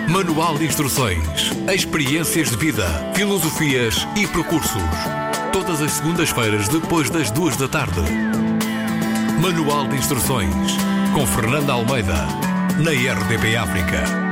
Manual de instruções, experiências de vida, filosofias e percursos. Todas as segundas-feiras depois das 2 da tarde. Manual de instruções com Fernanda Almeida na RDP África.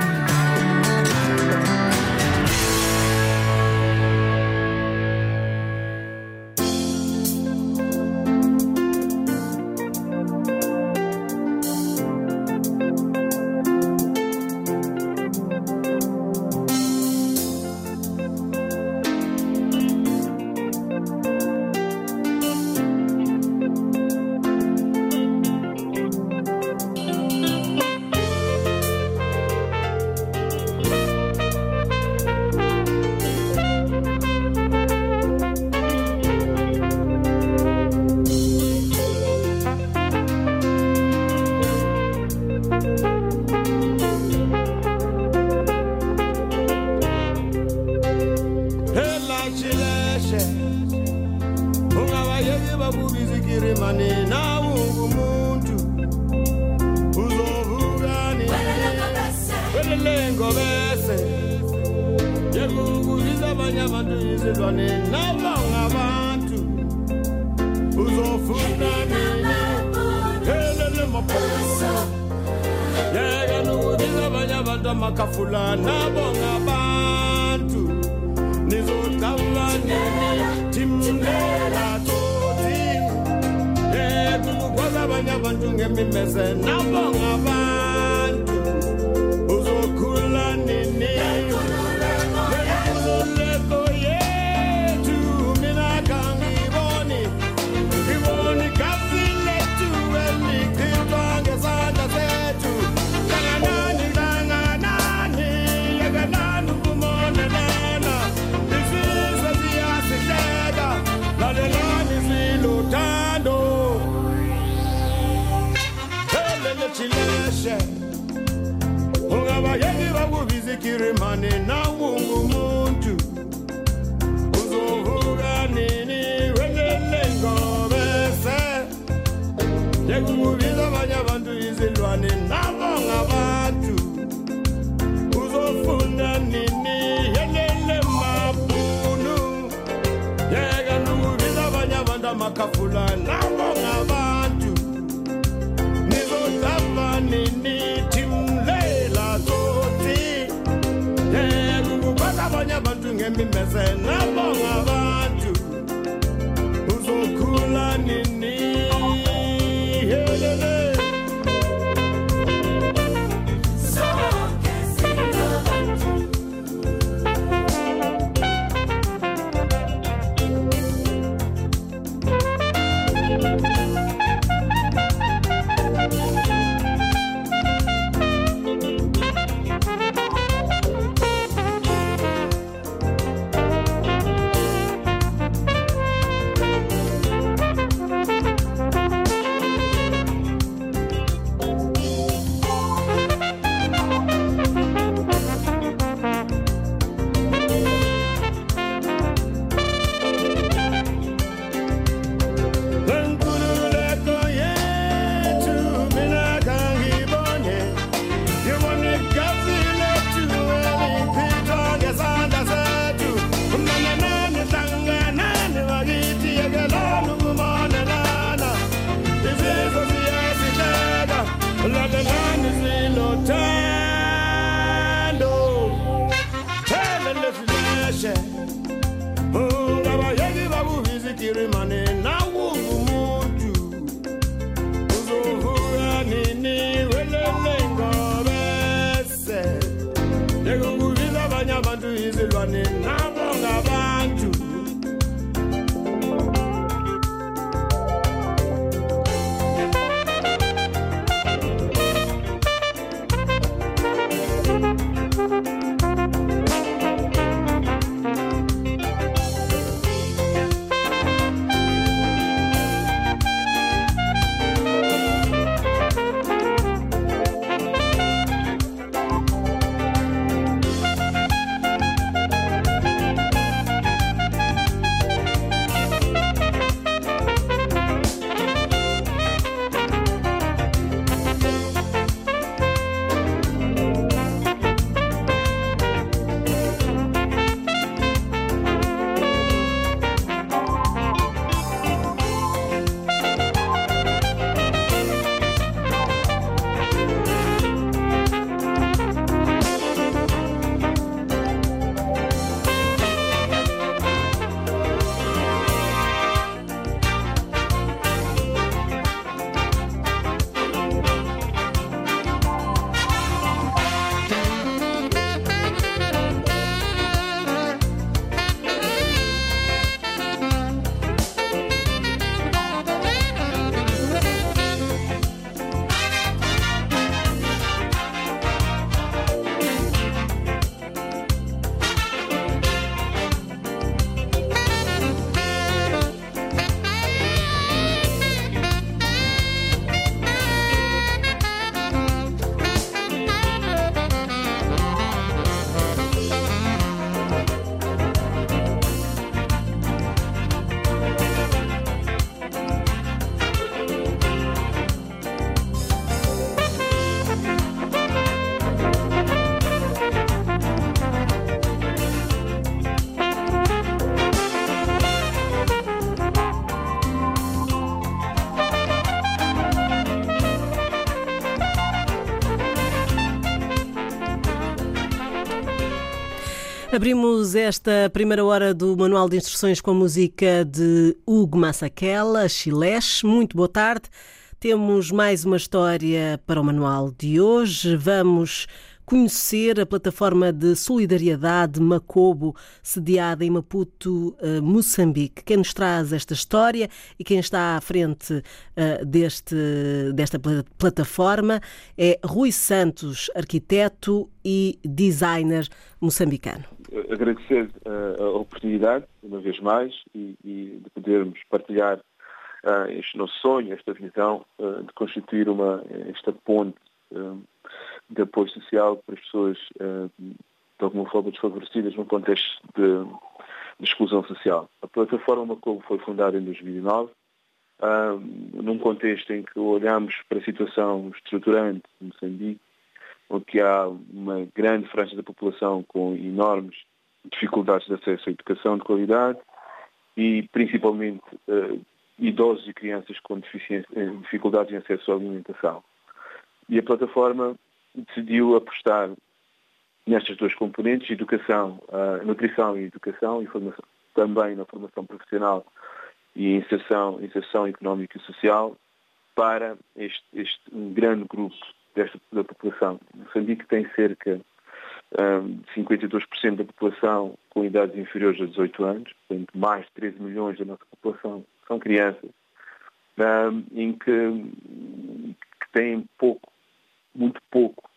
Abrimos esta primeira hora do Manual de Instruções com a música de Hugo Massakela, Chilés. Muito boa tarde. Temos mais uma história para o Manual de hoje. Vamos conhecer a plataforma de solidariedade Macobo, sediada em Maputo, Moçambique. Quem nos traz esta história e quem está à frente desta plataforma é Rui Santos, arquiteto e designer moçambicano. Agradecer a oportunidade, uma vez mais, e de podermos partilhar este nosso sonho, esta visão de constituir esta ponte de apoio social para as pessoas de alguma forma desfavorecidas num contexto de exclusão social. A plataforma Macobo foi fundada em 2009, num contexto em que olhamos para a situação estruturante de Moçambique, onde há uma grande franja da população com enormes dificuldades de acesso à educação de qualidade e principalmente idosos e crianças com dificuldades em acesso à alimentação. E a plataforma decidiu apostar nestas duas componentes, educação, nutrição e educação, e formação, também na formação profissional e inserção económica e social, para um grande grupo da população. Moçambique tem cerca de 52% da população com idades inferiores a 18 anos, portanto mais de 13 milhões da nossa população são crianças, em que têm muito pouco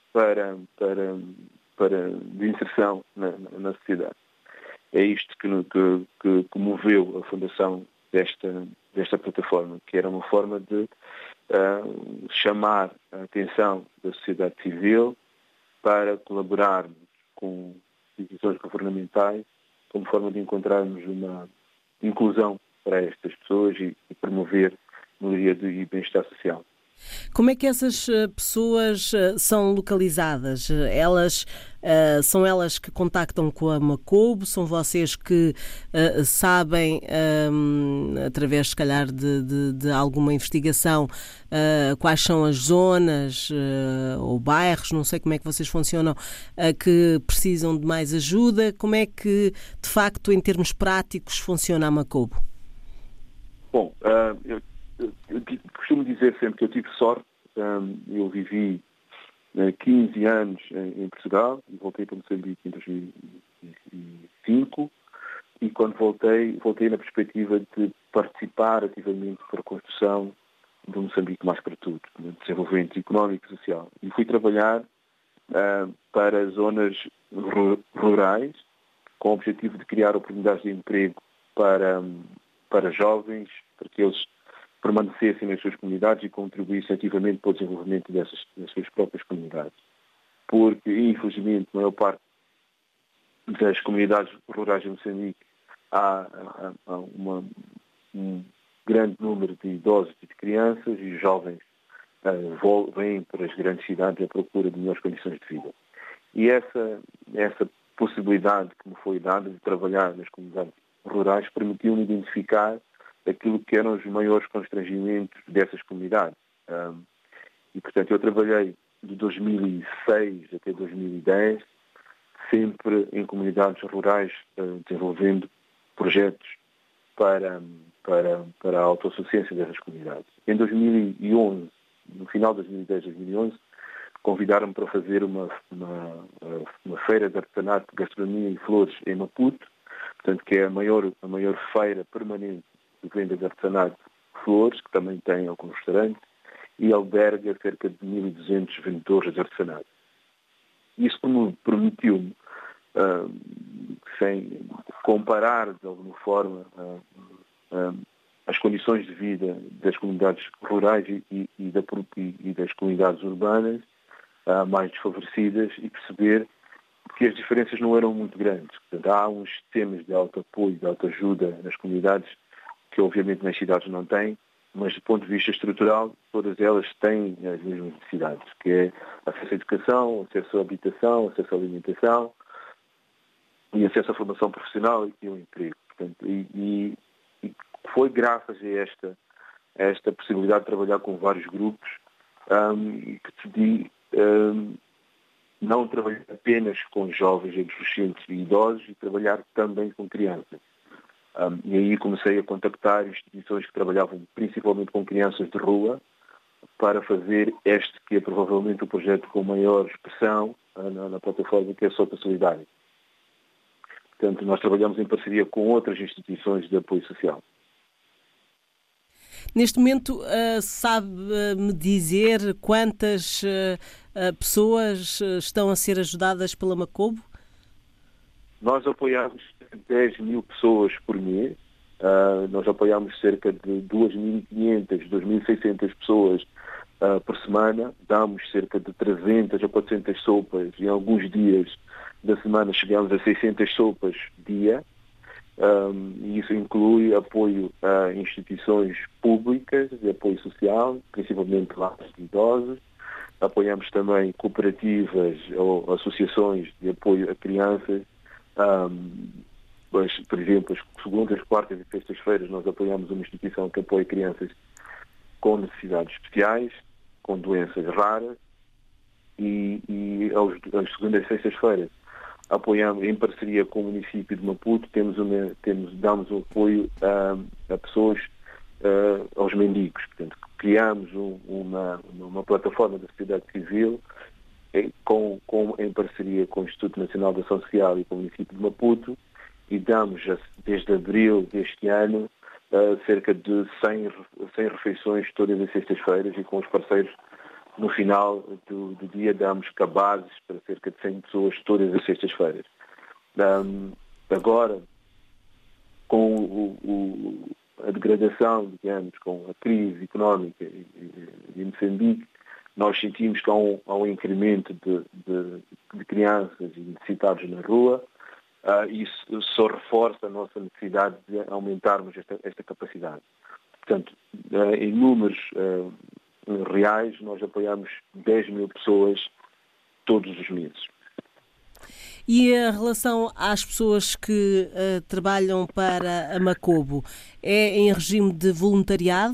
de inserção na sociedade. É isto que moveu a fundação desta plataforma, que era uma forma de chamar a atenção da sociedade civil para colaborarmos com instituições governamentais como forma de encontrarmos uma inclusão para estas pessoas e promover melhoria e bem-estar social. Como é que essas pessoas são localizadas? São elas que contactam com a Macobo? São vocês que sabem, através, se calhar, de alguma investigação, quais são as zonas ou bairros, não sei como é que vocês funcionam, que precisam de mais ajuda? Como é que, de facto, em termos práticos, funciona a Macobo? Bom, eu costumo dizer sempre que eu tive sorte. Eu vivi 15 anos em Portugal e voltei para Moçambique em 2005 e quando voltei na perspectiva de participar ativamente para a construção do Moçambique mais para tudo, de desenvolvimento económico e social. E fui trabalhar para zonas rurais com o objetivo de criar oportunidades de emprego para jovens, para que eles permanecessem nas suas comunidades e contribuíssem ativamente para o desenvolvimento das suas próprias comunidades. Porque, infelizmente, a maior parte das comunidades rurais de Moçambique há um grande número de idosos e de crianças e os jovens vêm para as grandes cidades à procura de melhores condições de vida. E essa possibilidade que me foi dada de trabalhar nas comunidades rurais permitiu-me identificar aquilo que eram os maiores constrangimentos dessas comunidades. E, portanto, eu trabalhei de 2006 até 2010, sempre em comunidades rurais, desenvolvendo projetos para a autossuficiência dessas comunidades. Em 2011, no final de 2010, 2011, convidaram-me para fazer uma feira de artesanato, gastronomia e flores em Maputo, portanto, que é a maior feira permanente de venda de artesanato de flores, que também tem alguns restaurantes, e alberga cerca de 1.200 vendedores de artesanato. Isso permitiu-me, sem comparar de alguma forma as condições de vida das comunidades rurais e das comunidades urbanas mais desfavorecidas e perceber que as diferenças não eram muito grandes. Portanto, há uns sistemas de autoapoio, de autoajuda nas comunidades que obviamente nas cidades não têm, mas do ponto de vista estrutural todas elas têm as mesmas necessidades, que é acesso à educação, acesso à habitação, acesso à alimentação e acesso à formação profissional e ao emprego. Portanto, e foi graças a esta possibilidade de trabalhar com vários grupos que decidi não trabalhar apenas com jovens, adolescentes e idosos e trabalhar também com crianças. E aí comecei a contactar instituições que trabalhavam principalmente com crianças de rua para fazer este que é provavelmente o projeto com maior expressão na plataforma, que é a Sopa Solidária. Portanto, nós trabalhamos em parceria com outras instituições de apoio social. Neste momento, sabe-me dizer quantas pessoas estão a ser ajudadas pela Macobo? Nós apoiamos 10 mil pessoas por mês. Nós apoiamos cerca de 2.500, 2.600 pessoas por semana. Damos cerca de 300 a 400 sopas. Em alguns dias da semana chegamos a 600 sopas dia. E isso inclui apoio a instituições públicas de apoio social, principalmente lares de idosos. Apoiamos também cooperativas ou associações de apoio a crianças. Por exemplo, as segundas, quartas e sextas-feiras nós apoiamos uma instituição que apoia crianças com necessidades especiais, com doenças raras, e às segundas e sextas-feiras apoiamos, em parceria com o município de Maputo, damos um apoio a pessoas, aos mendigos. Portanto, criamos uma plataforma da sociedade civil em parceria com o Instituto Nacional de Ação Social e com o município de Maputo, e damos, desde abril deste ano, cerca de 100 refeições todas as sextas-feiras, e com os parceiros, no final do dia, damos cabazes para cerca de 100 pessoas todas as sextas-feiras. Agora, com a degradação, digamos, com a crise económica de Moçambique, nós sentimos que há um incremento de crianças e necessitados na rua. Isso só reforça a nossa necessidade de aumentarmos esta capacidade. Portanto, em números reais, nós apoiamos 10 mil pessoas todos os meses. E a relação às pessoas que trabalham para a Macobo, é em regime de voluntariado?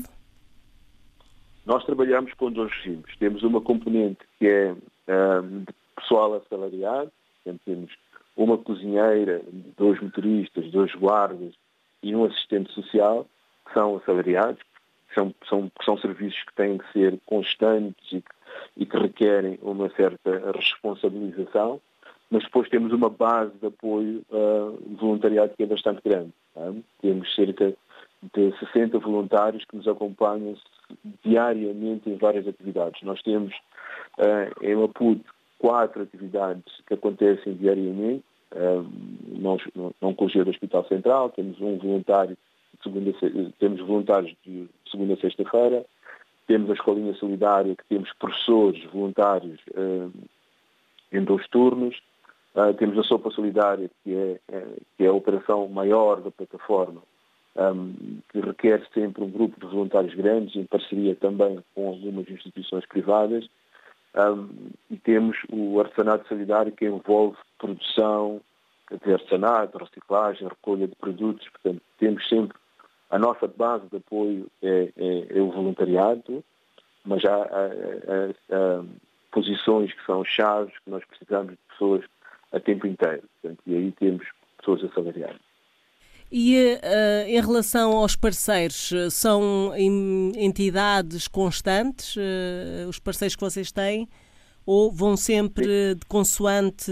Nós trabalhamos com dois regimes. Temos uma componente que é de pessoal assalariado. Portanto, temos uma cozinheira, 2 motoristas, 2 guardas e um assistente social, que são assalariados. São serviços que têm que ser constantes e que requerem uma certa responsabilização, mas depois temos uma base de apoio voluntariado que é bastante grande. Tá? Temos cerca de 60 voluntários que nos acompanham diariamente em várias atividades. Nós temos em Maputo 4 atividades que acontecem diariamente, na Oncologia do Hospital Central. Temos um voluntário temos voluntários de segunda a sexta-feira, temos a Escolinha Solidária, que temos professores voluntários em 2 turnos, temos a Sopa Solidária, que é a operação maior da plataforma, que requer sempre um grupo de voluntários grandes, em parceria também com algumas instituições privadas, e temos o Artesanato Solidário, que envolve produção de artesanato, reciclagem, recolha de produtos. Portanto, temos sempre a nossa base de apoio é o voluntariado, mas há posições que são chaves, que nós precisamos de pessoas a tempo inteiro. Portanto, e aí temos pessoas assalariadas. E em relação aos parceiros, são entidades constantes, os parceiros que vocês têm, ou vão sempre de consoante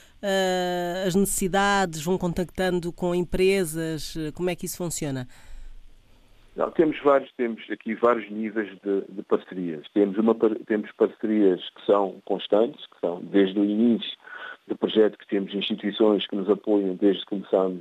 as necessidades, vão contactando com empresas? Como é que isso funciona? Não, temos aqui vários níveis de parcerias. Temos parcerias que são constantes, que são desde o início do projeto, que temos instituições que nos apoiam desde que começamos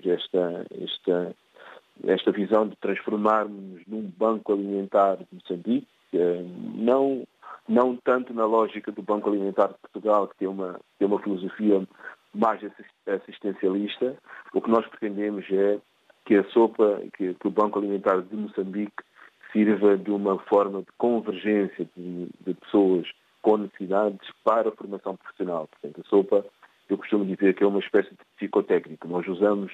esta visão de transformarmos num banco alimentar de Moçambique, não tanto na lógica do Banco Alimentar de Portugal, que tem uma filosofia mais assistencialista. O que nós pretendemos é que a sopa, que o Banco Alimentar de Moçambique sirva de uma forma de convergência de pessoas com necessidades para a formação profissional. Portanto, a sopa, eu costumo dizer que é uma espécie de psicotécnico. Nós usamos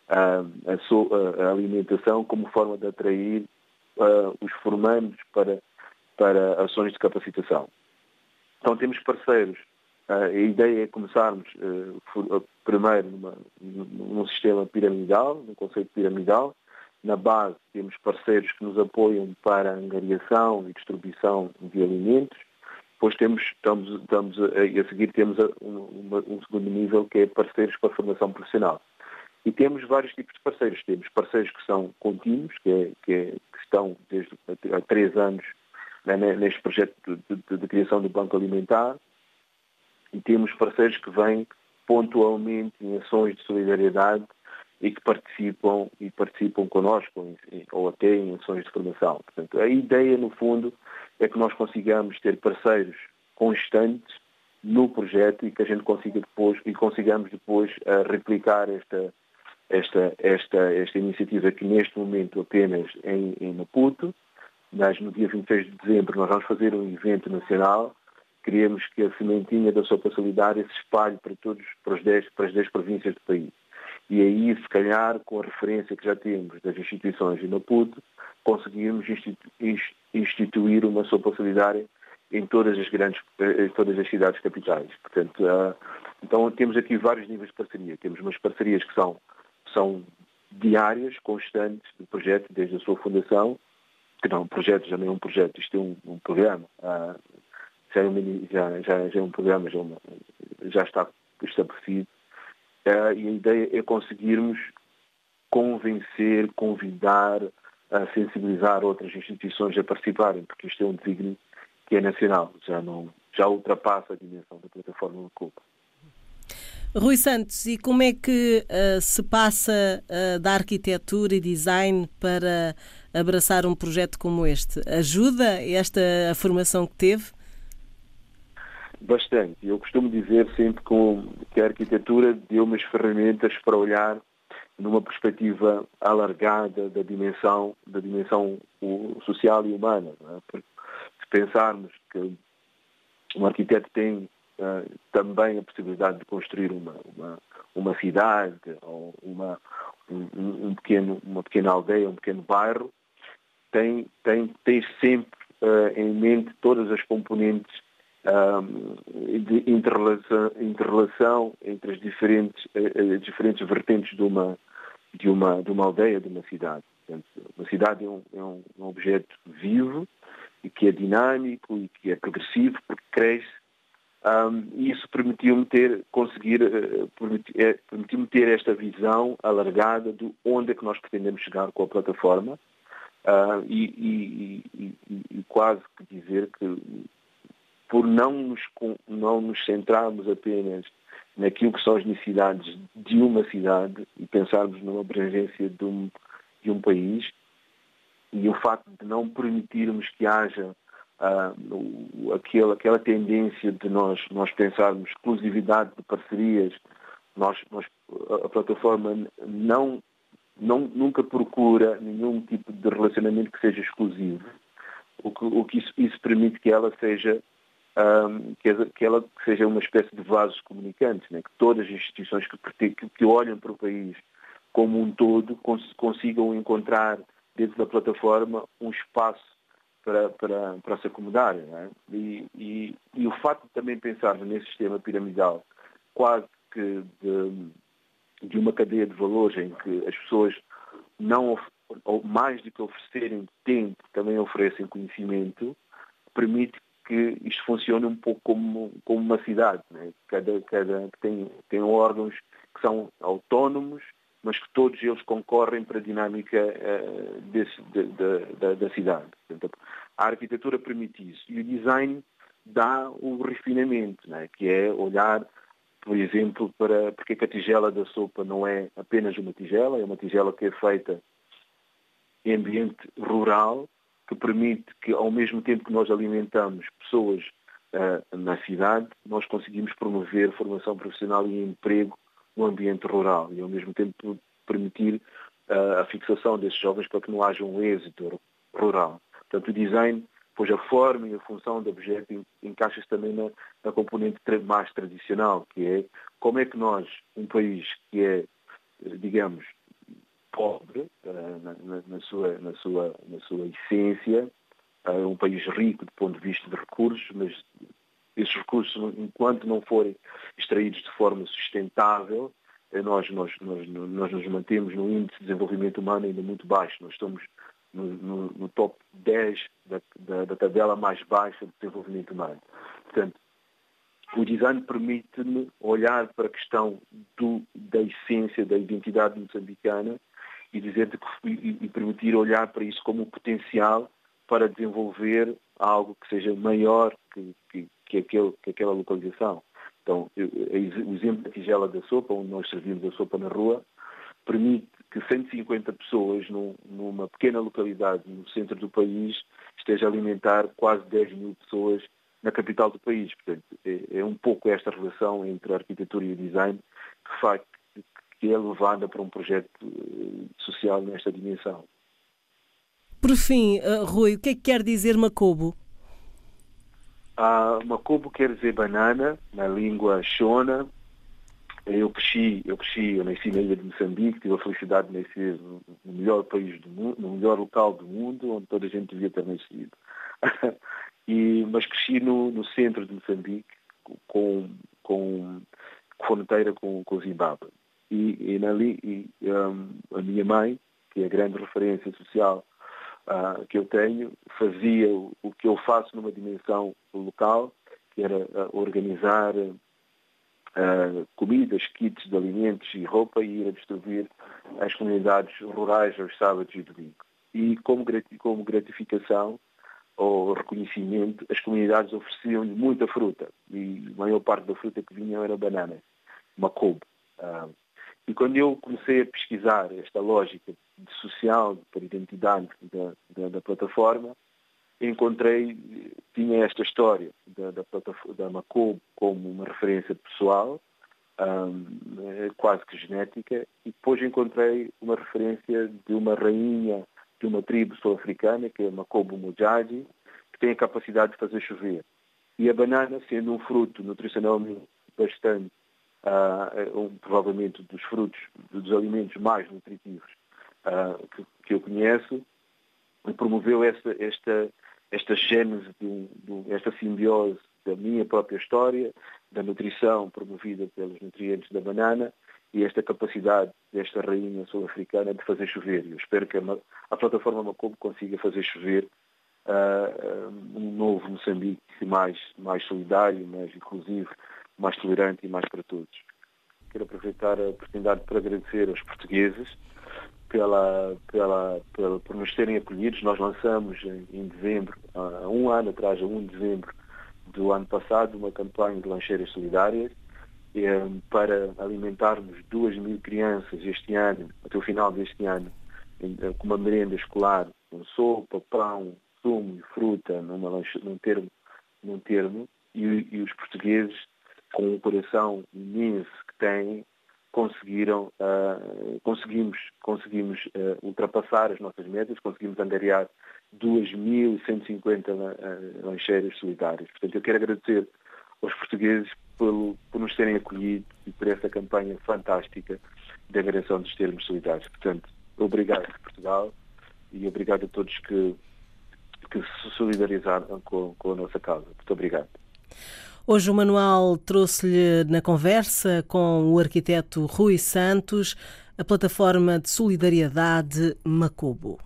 a alimentação como forma de atrair os formandos para ações de capacitação. Então temos parceiros A ideia é começarmos primeiro num sistema piramidal, num conceito piramidal. Na base temos parceiros que nos apoiam para a angariação e distribuição de alimentos. Depois a seguir temos um segundo nível, que é parceiros para a formação profissional. E temos vários tipos de parceiros. Temos parceiros que são contínuos, que estão desde há 3 anos, né, neste projeto de criação do Banco Alimentar. E temos parceiros que vêm pontualmente em ações de solidariedade e que participam connosco, ou até em ações de formação. Portanto, a ideia, no fundo, é que nós consigamos ter parceiros constantes no projeto e que a gente consigamos depois replicar esta iniciativa, que neste momento apenas em Maputo, mas no dia 26 de dezembro nós vamos fazer um evento nacional. Queremos que a sementinha da sopa solidária se espalhe para as 10 províncias do país. E aí, se calhar, com a referência que já temos das instituições em Maputo, conseguirmos instituir uma sopa solidária em todas as cidades capitais. Portanto, então temos aqui vários níveis de parceria. Temos umas parcerias que são diárias, constantes do projeto, desde a sua fundação, que não, um projeto já não é um projeto, isto é um programa. Já é um programa, já está estabelecido. E a ideia é conseguirmos convencer, convidar, sensibilizar outras instituições a participarem, porque isto é um desígnio que é nacional, já ultrapassa a dimensão da plataforma do Cuba. Rui Santos, e como é que se passa da arquitetura e design para abraçar um projeto como este? Ajuda a formação que teve? Bastante. Eu costumo dizer sempre que a arquitetura deu-me as ferramentas para olhar numa perspectiva alargada da dimensão social e humana. Não é? Porque se pensarmos que um arquiteto tem também a possibilidade de construir uma cidade ou uma pequena aldeia, um pequeno bairro, tem sempre em mente todas as componentes de interrelação entre as diferentes vertentes de uma aldeia, de uma cidade. Portanto, uma cidade é um objeto vivo e que é dinâmico e que é progressivo, porque cresce. E isso permitiu-me ter esta visão alargada de onde é que nós pretendemos chegar com a plataforma, e quase que dizer que, por não nos centrarmos apenas naquilo que são as necessidades de uma cidade e pensarmos numa abrangência de um país, e o facto de não permitirmos que haja aquela tendência de nós pensarmos exclusividade de parcerias, a plataforma nunca procura nenhum tipo de relacionamento que seja exclusivo, o que isso permite que ela seja uma espécie de vasos comunicantes, né? Que todas as instituições que olham para o país como um todo consigam encontrar dentro da plataforma um espaço para se acomodarem. Né? E o facto de também pensarmos nesse sistema piramidal, quase que de uma cadeia de valores em que as pessoas ou mais do que oferecerem tempo, também oferecem conhecimento, permite que isto funcione um pouco como uma cidade, né? Tem órgãos que são autónomos, mas que todos eles concorrem para a dinâmica da cidade. Portanto, a arquitetura permite isso. E o design dá o refinamento, né? Que é olhar, por exemplo, porque a tigela da sopa não é apenas uma tigela, é uma tigela que é feita em ambiente rural, que permite que, ao mesmo tempo que nós alimentamos pessoas na cidade, nós conseguimos promover formação profissional e emprego no ambiente rural e, ao mesmo tempo, permitir a fixação desses jovens para que não haja um êxito rural. Portanto, o design, pois a forma e a função do objeto encaixa-se também na componente mais tradicional, que é como é que nós, um país que é, digamos, pobre na sua essência, um país rico do ponto de vista de recursos, mas esses recursos, enquanto não forem extraídos de forma sustentável, nós nos mantemos no índice de desenvolvimento humano ainda muito baixo. Nós estamos no top 10 da tabela mais baixa de desenvolvimento humano. Portanto, o design permite-me olhar para a questão da essência, da identidade moçambicana e permitir olhar para isso como um potencial para desenvolver algo que seja maior que aquela localização. Então, o exemplo da tigela da sopa, onde nós servimos a sopa na rua, permite que 150 pessoas numa pequena localidade no centro do país esteja a alimentar quase 10 mil pessoas na capital do país. Portanto, é um pouco esta relação entre a arquitetura e o design que é levada para um projeto social nesta dimensão. Por fim, Rui, o que é que quer dizer Macobo? Macobo quer dizer banana, na língua Shona. Eu nasci na ilha de Moçambique, tive a felicidade de nascer no melhor país do mundo, no melhor local do mundo, onde toda a gente devia ter nascido. Mas cresci no centro de Moçambique, com fronteira com o Zimbábue. A minha mãe, que é a grande referência social que eu tenho, fazia o que eu faço numa dimensão local, que era organizar comidas, kits de alimentos e roupa e ir a distribuir às comunidades rurais aos sábados e domingos. E como gratificação ou reconhecimento, as comunidades ofereciam-lhe muita fruta e a maior parte da fruta que vinha era banana, Macobo. E quando eu comecei a pesquisar esta lógica social para a identidade da plataforma, tinha esta história da Macobo como uma referência pessoal, quase que genética, e depois encontrei uma referência de uma rainha de uma tribo sul-africana, que é Macobo Mojadi, que tem a capacidade de fazer chover. E a banana, sendo um fruto nutricionalmente bastante, provavelmente dos frutos, dos alimentos mais nutritivos que eu conheço, promoveu esta gênese, esta simbiose da minha própria história, da nutrição promovida pelos nutrientes da banana e esta capacidade desta rainha sul-africana de fazer chover. Eu espero que a plataforma Macobo consiga fazer chover um novo Moçambique mais solidário, mais inclusivo, mais tolerante e mais para todos. Quero aproveitar a oportunidade para agradecer aos portugueses por nos terem acolhidos. Nós lançamos em dezembro, há um ano atrás, a 1 de dezembro do ano passado, uma campanha de lancheiras solidárias para alimentarmos 2.000 crianças este ano, até o final deste ano, com uma merenda escolar, com sopa, pão, sumo e fruta, num termo, e os portugueses, com um coração imenso que têm, conseguimos ultrapassar as nossas metas, conseguimos angariar 2.150 lancheiras solidárias. Portanto, eu quero agradecer aos portugueses por nos terem acolhido e por essa campanha fantástica de angariação dos termos solidários. Portanto, obrigado, Portugal, e obrigado a todos que se solidarizaram com a nossa causa. Muito obrigado. Hoje o Manual trouxe-lhe na conversa com o arquiteto Rui Santos a plataforma de solidariedade Macobo.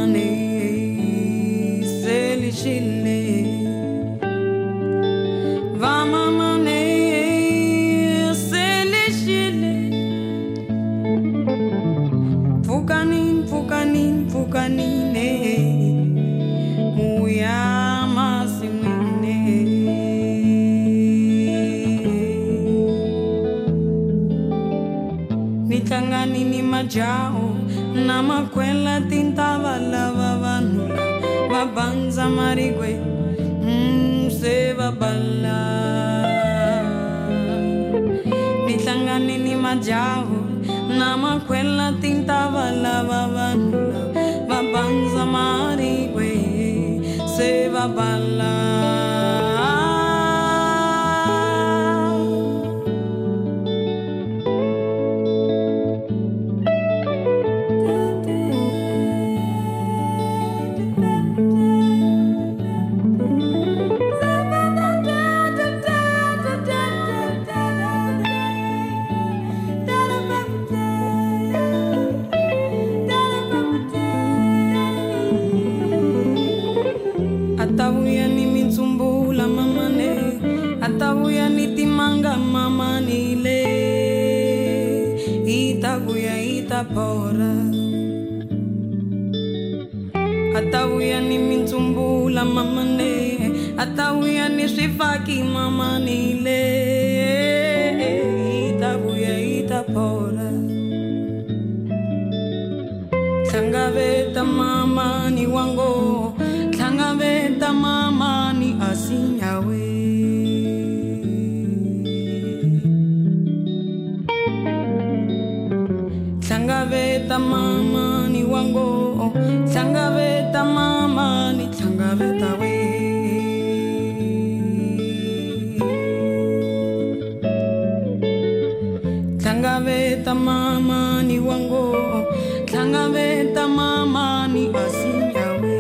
Jao nama quella tintava lavava nulla va banza marigue se va balla nitangani ni majao nama quella tintava lavava nulla va banza marigue se va balla. Atavuya ni mitsumbula mamane, atavuya ni timanga mamanile, itavuya itapora. Atavuya ni mitsumbula mamane, atavuya ni swifaki mamanile, itavuya itapora. Tangaveta mamani wango, tangaveta mamani asinyawe. Tangaveta mamani wango, tangaveta mamani, tangaveta we. Tangaveta mamani wango, tangaveta mamani asinyawe.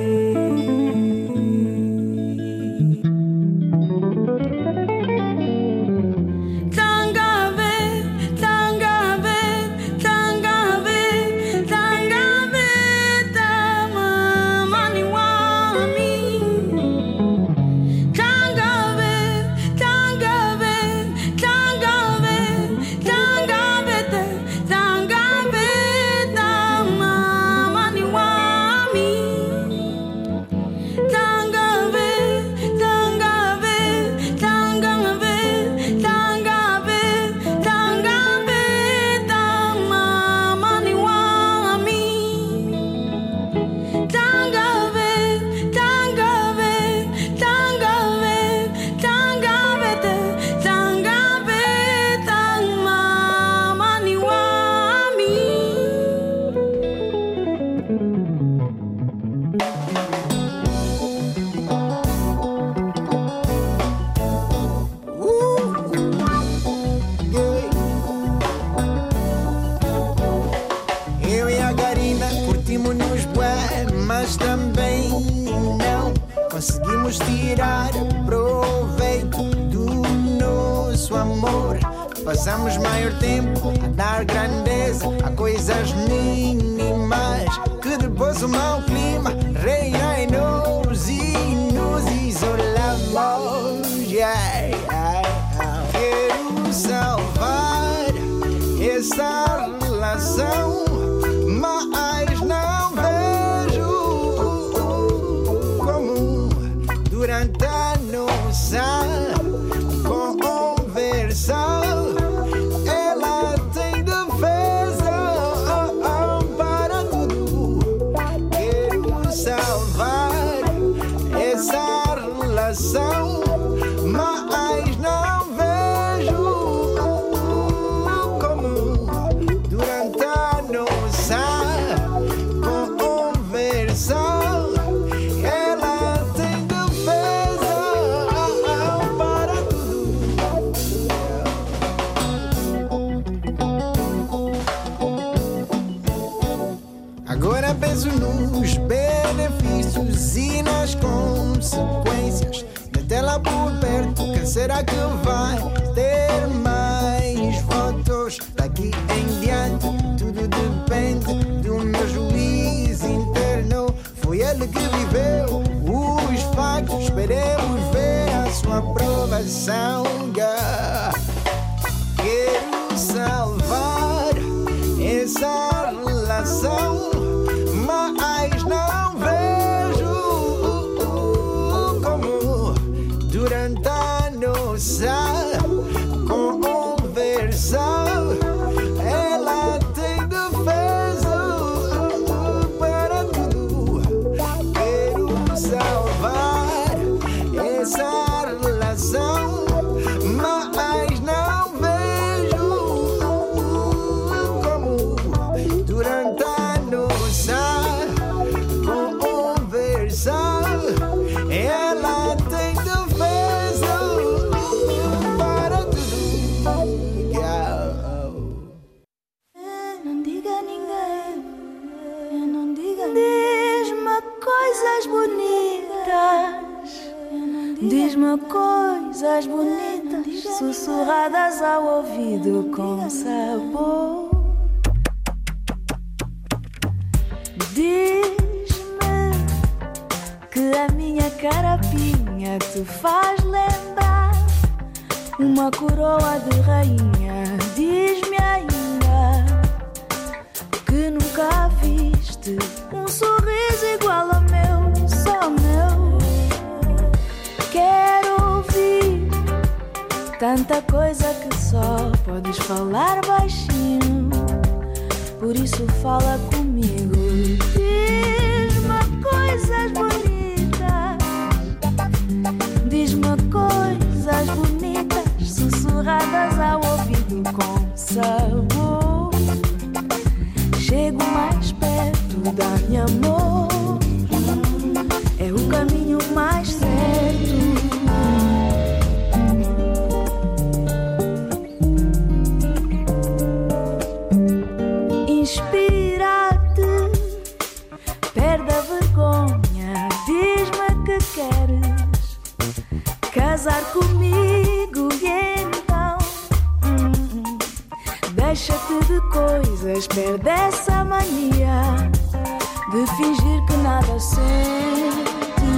Conseguimos tirar proveito do nosso amor. Passamos maior tempo a dar grandeza a coisas mínimas, que depois o mau clima reina em nós e nos isolamos. Quero salvar essa relação, mas não vejo como durante a nossa conversa ela tem defesa para tudo. Quero salvar essa relação, mas não vejo como durante a nossa conversa ela tem defesa para tudo. Agora penso nos benefícios e nas consequências. Tê-la por perto, quem será que vai ter mais votos? Daqui em diante tudo depende do meu juiz interno. aquele que viveu os factos, esperemos ver a sua aprovação. Quero salvar essa relação, mas não vejo como durante a nossa conversão ela tem defesa para tudo. Quero salvar essa relação, mas não vejo como durante a nossa conversão ela tem defesa para tudo. Não diga a ninguém, não diga. Diz-me coisas bonitas, diz-me coisas bonitas, sussurradas ao ouvido com sabor. Diz-me que a minha carapinha te faz lembrar uma coroa de rainha. Diz-me ainda que nunca viste um sorriso igual ao meu, só meu. Quero ouvir tanta coisa que só podes falar baixinho, por isso fala comigo. Diz-me coisas bonitas, diz-me coisas bonitas, sussurradas ao ouvido com sabor. Chego mais perto, dá-me amor, é o caminho mais certo. Inspira-te, perde a vergonha, diz-me que queres casar comigo e então deixa-te de coisas, perde essa mania de fingir que nada sente.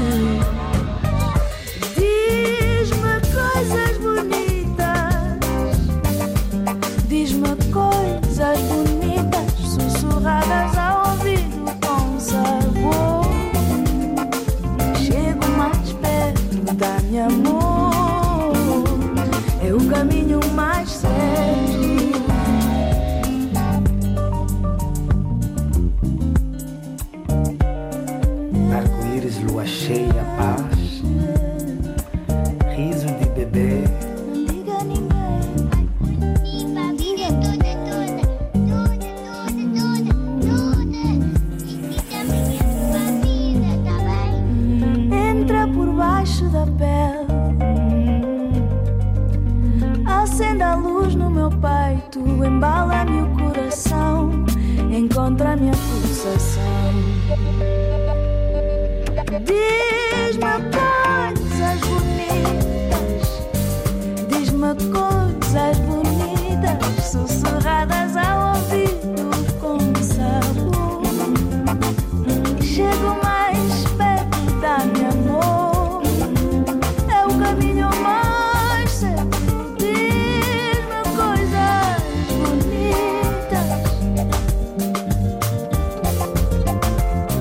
Diz-me coisas bonitas, diz-me coisas bonitas, sussurradas ao ouvido com sabor. Chego mais perto, dá-me amor, é o caminho mais certo. Arco-íris, lua cheia, paz, riso de bebê. Não diga a ninguém. Entra por baixo da pele, acenda a luz no meu peito, embala-me o coração, encontra a minha pulsação. Diz-me coisas bonitas, diz-me coisas bonitas, sussurradas ao ouvido com sabor. Chego mais perto, dá-me amor, é o caminho mais certo. Diz-me coisas bonitas,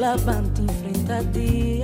levanta em frente a dia.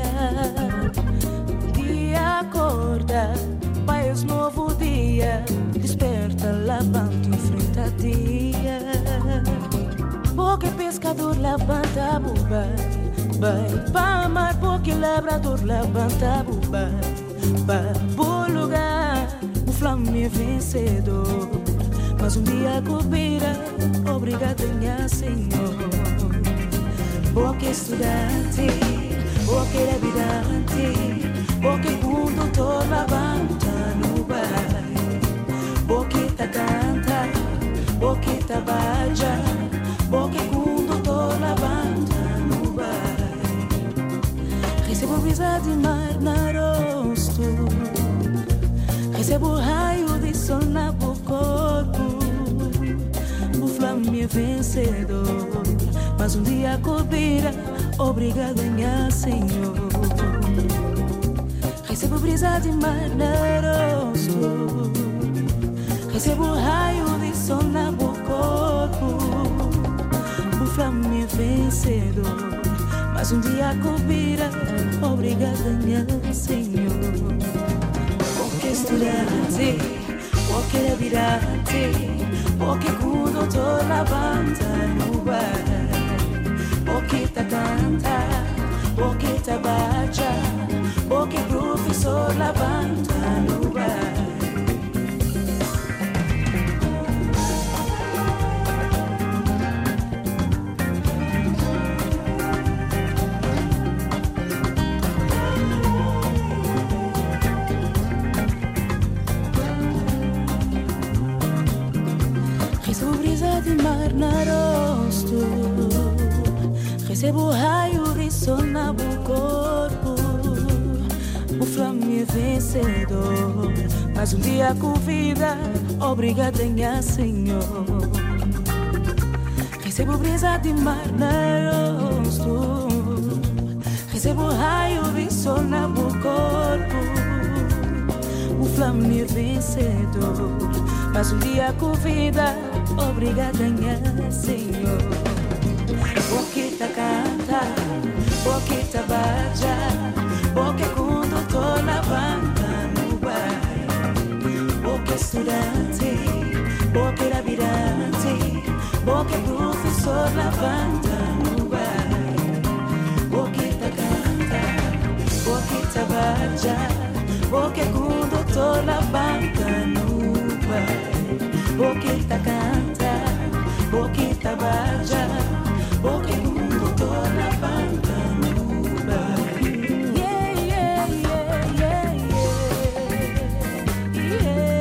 Dia acorda, vai esse novo dia. Desperta, levanta em frente a dia. Porque pescador levanta a buba, vai para mar, porque labrador levanta a buba. Para bom lugar, o flame é vencedor. Mas um dia cobira, obrigado minha Senhor. Porque estudante, porque habitante, porque condutor levanta no bar. Porque tá canta, porque tá baja, porque condutor levanta no bar. Recebo brisa de mar na rosto, recebo raio de sol na corpo. O flame é vencedor, mas um dia cobira, obrigado minha Senhor. Recebo brisa de mar na rosto, recebo raio de sol na corpo. O flame é vencedor, mas um dia cobira, obrigado minha Senhor. Porque estudante, porque virante, porque condutor levanta no bar. Porque tá canta, porque tá baja, porque professor levanta no bar. Recebo raio de sol na corpo. O flame é vencedor, mas um dia com vida, obrigado minha Senhor. Recebo brisa de mar no rosto, recebo raio de sol na corpo. O flame é vencedor, mas um dia com vida, obrigado minha Senhor. Porque tá canta, porque tá baja, porque condutor levanta no bar. Porque estudante, porque labirante, porque professor levanta no bar. Porque tá canta, porque tá baja, porque condutor levanta no bar. Porque tá canta, porque tá baja, porque o mundo toda banda no bar. Yeah, yeah, yeah, yeah, yeah,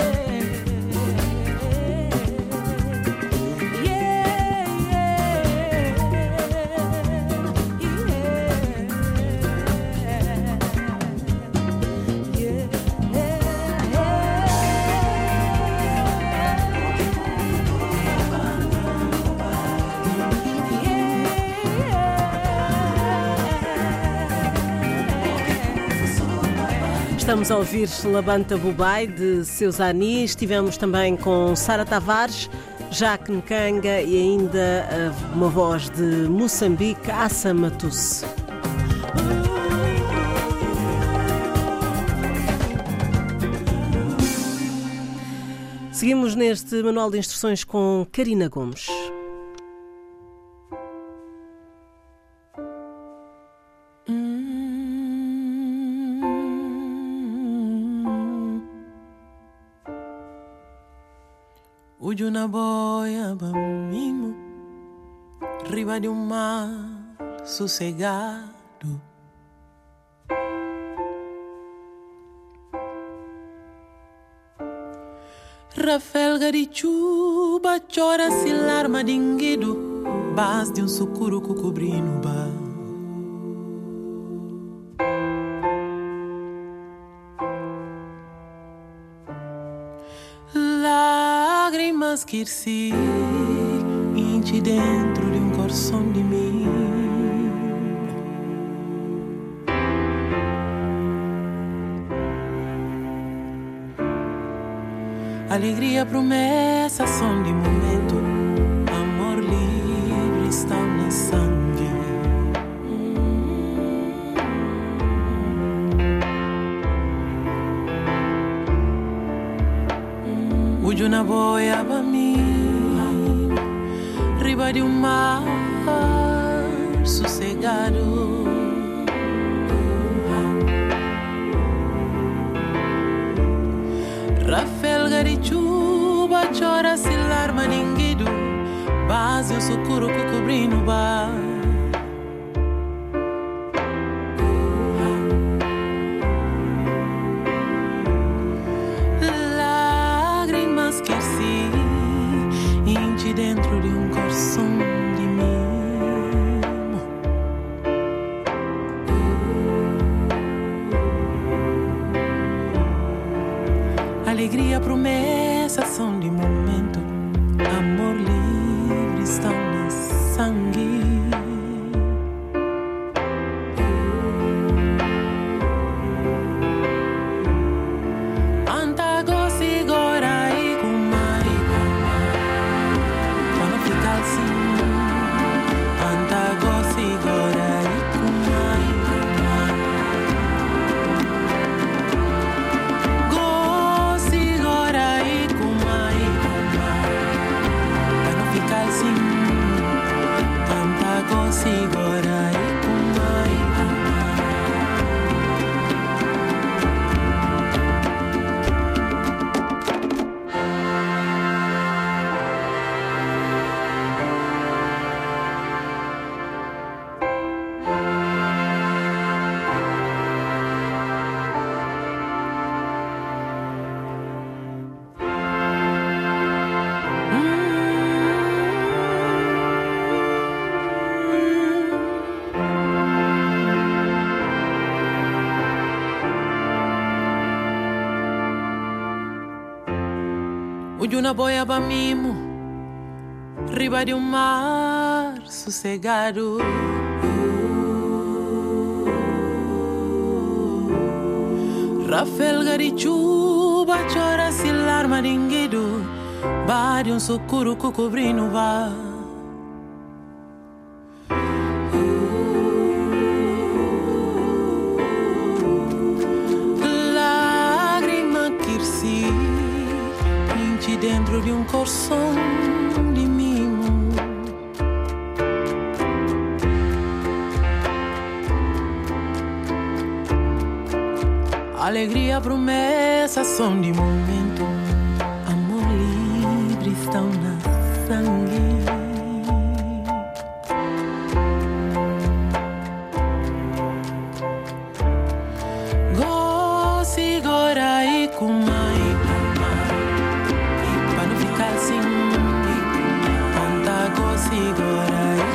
Estamos a ouvir Labanta Bubai, de Seus Anis. Estivemos também com Sara Tavares, Jaque Nkanga e ainda uma voz de Moçambique, Assa Matusse. Seguimos neste manual de instruções com Karina Gomes. Ujo na boia bamimo, riba de mar sossegado. Rafelga de chuva, chora se larma dinguido, base de sucuro cobrindo bar. Lágrimas que irse inti dentro de coração de mim. Alegria, promessa, som de momento. Amor livre está na sangue. Ujo na boia pra mim, riba de mar sossegado. Rafael Garichuba chora se larma ninguido, base o socorro que cobrindo bar. Lágrimas que se enche dentro de um coração de mimo. Alegria, promessa são de momento, amor livre estão na sangue. Antago segura e kumai, quando fica assim. Antago segura e kumai, go segura e kumai, quando fica assim. Antago segura e kumai. Ujo na boia pra mimo, riba de mar sossegado. Rafael Garichuba chora se larma dinguido, bade um socorro que cobrindo vá. Lágrima que se enche dentro de um coração de mimo. Alegria, promessa são de momento, amor livre estão na sangue. Go segura e kumai, para não ficar assim. Antago segura e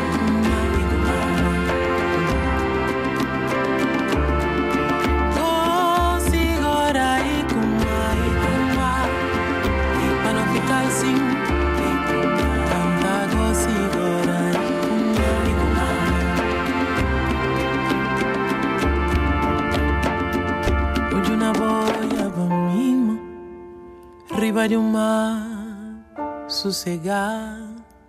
riba de mar sossegado.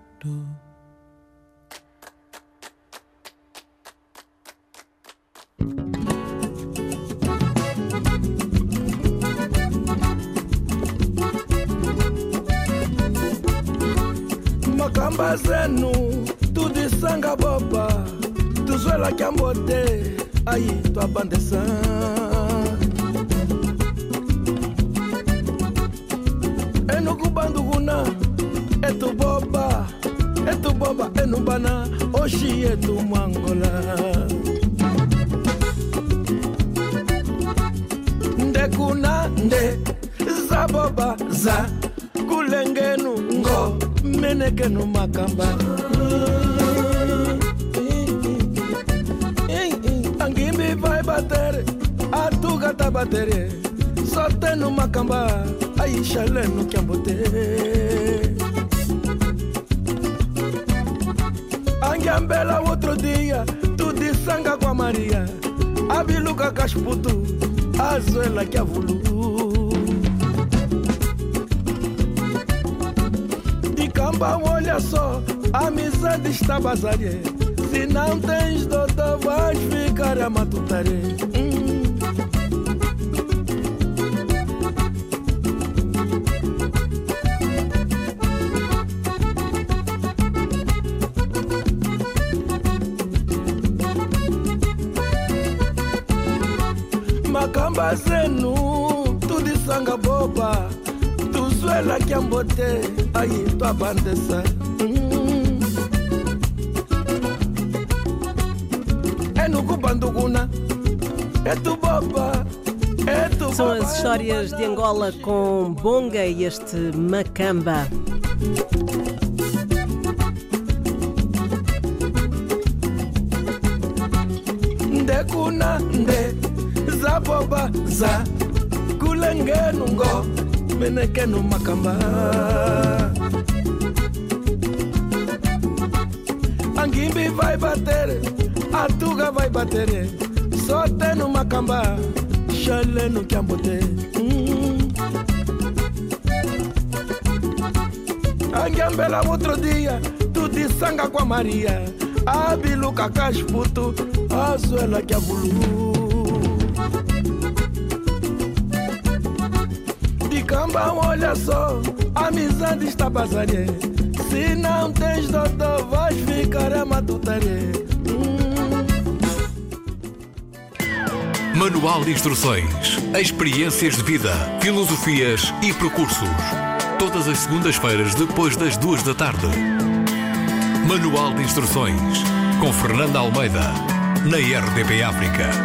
Makamba zenu, tu de sanga boba, tu zoela que ambote, aí tua bandeção. Eno kubando guna, é tu boba, é no bana, hoje é tu mangola. Ndekuna, nde, za boba, za, kulengenu, ngo, menekenu makamba. Angimbi vai bater, a tu gata bater, só tem no macamba. Aí chalé no cambote. Angiambela outro dia, tu de sanga com a Maria. A biluca casputo, a zoela que avulu. De camba, olha só, a amizade está basaria. Se não tens doutor, vais ficar a matutare. Bazenu, tu de sanga boba, tu suela que ambote, aí tua bandesa. É no Cubanduguna, é tu boba. São as histórias de Angola com Bonga e este Macamba. Ndekuna nde za boba za kulenge nungo meneke no Macamba. Angimbi vai bater, a Tuga vai bater, só tem no Macamba. Chale no Cambote. Angambela outro dia, tu de sanga com a Maria. Abilu Cacasputo, a Zuela que a Bulu. De Camba, olha só, a amizade está passaria. Se não tens doutor, vais ficar a matutaria. Manual de Instruções, experiências de vida, filosofias e percursos. Todas as segundas-feiras depois das 2 da tarde. Manual de Instruções, com Fernanda Almeida, na RDP África.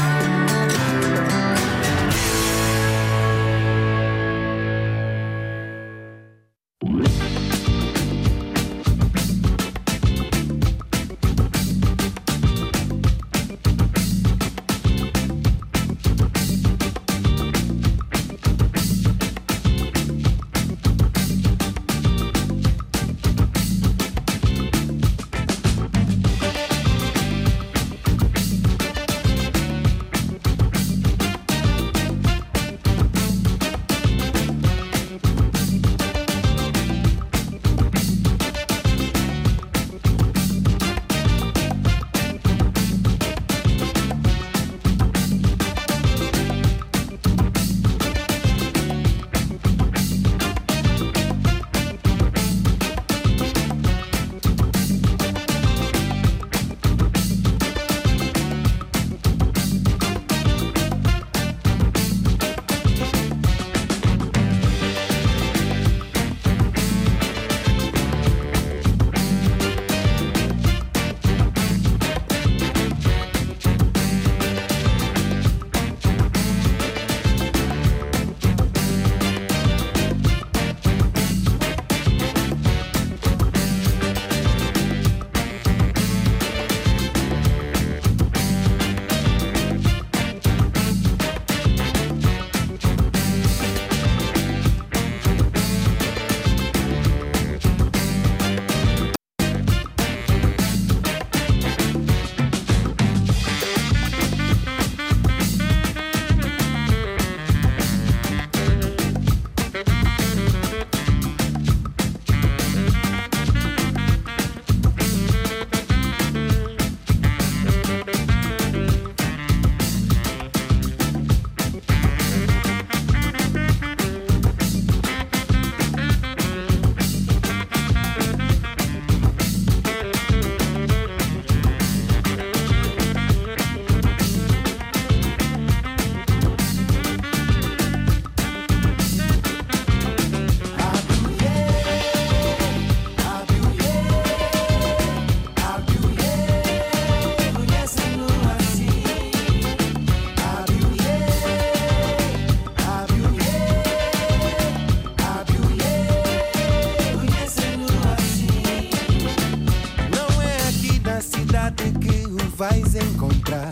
vais encontrar.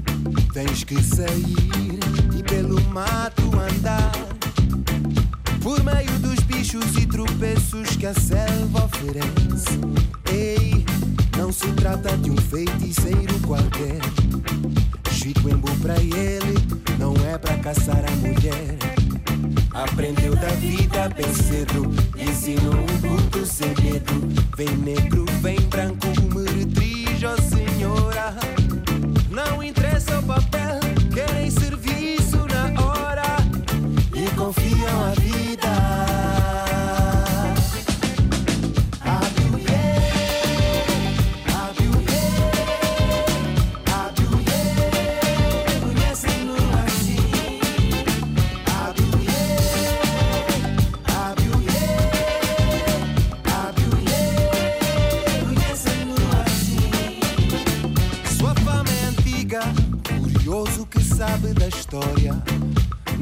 Tens que sair e pelo mato andar, por meio dos bichos e tropeços que a selva oferece. Ei, não se trata de um feiticeiro qualquer. Chico-Embu pra ele não é pra caçar a mulher. Aprendeu da vida bem cedo, ensinou um culto sem medo. Vem negro, vem branco, meretriz, ó senhora. Não interessa o papel, querem serviço na hora e confiam a vida. Conhecem-no assim.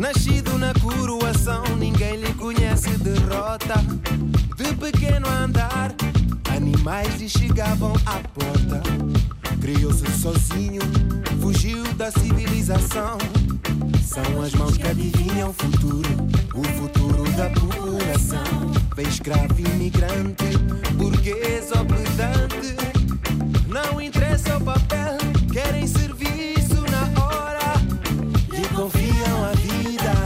Nascido na coroação, ninguém lhe conhece derrota. De pequeno a andar, animais lhe chegavam à porta. Criou-se sozinho, fugiu da civilização. São as mãos que adivinham o futuro da população. Veio escravo imigrante, burguês ou pedante. Não interessa o papel, querem serviço na hora e confiam a vida.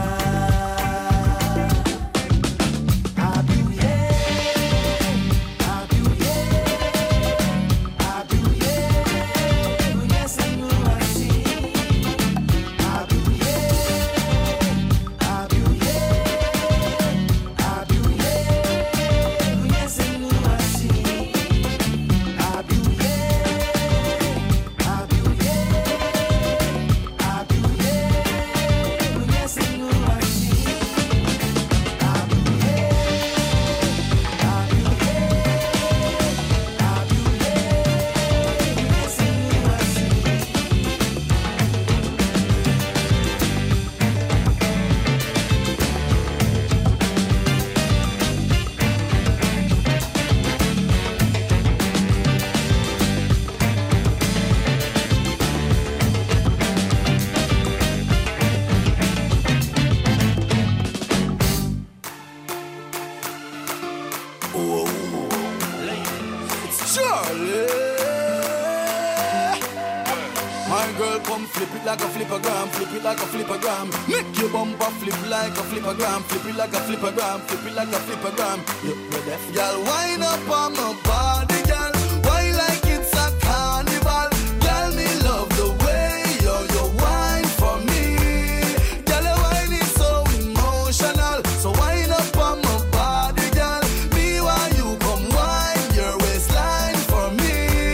Like a flippergram, flip it like a flippergram. Make your bumper flip like a flippergram, flip it like a flippergram, flip it like a flippergram. You're deaf, girl. Wind up on my body, girl. Why like it's a carnival, girl? Me love the way you wine for me, girl. Your wine is so emotional, so wind up on my body, girl. Me while you come wine your waistline for me,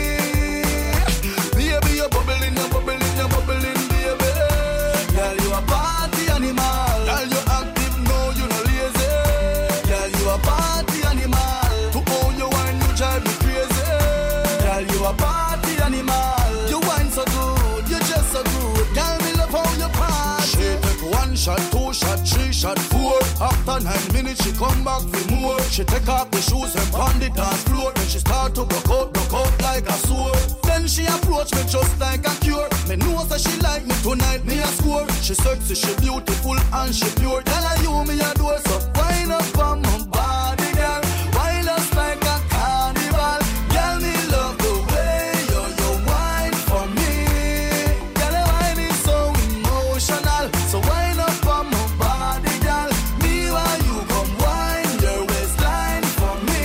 baby. You're bubbling, you're bubbling, you're bubbling. Girl, you a party animal. Girl, you active, no, you no lazy. Girl, you a party animal. To own your wine, you drive me crazy. Girl, you a party animal. You wine so good, you just so good. Girl, me love how you party. She take 1 shot, 2 shot, 3 shot, 4. After 9 minutes, she come back for more. She take off the shoes and pound the dance floor. Then she start to broke out like a sword. Then she approach me just like a cure. Me know that she like me tonight, me a score. She sexy, she beautiful and she pure. Tell her you me a do so wind up on my body, girl. Wind us like a carnival. Girl, me love the way you wine for me. Girl, your wine is so emotional, so wind up on my body, girl. Me while you come wine your waistline for me.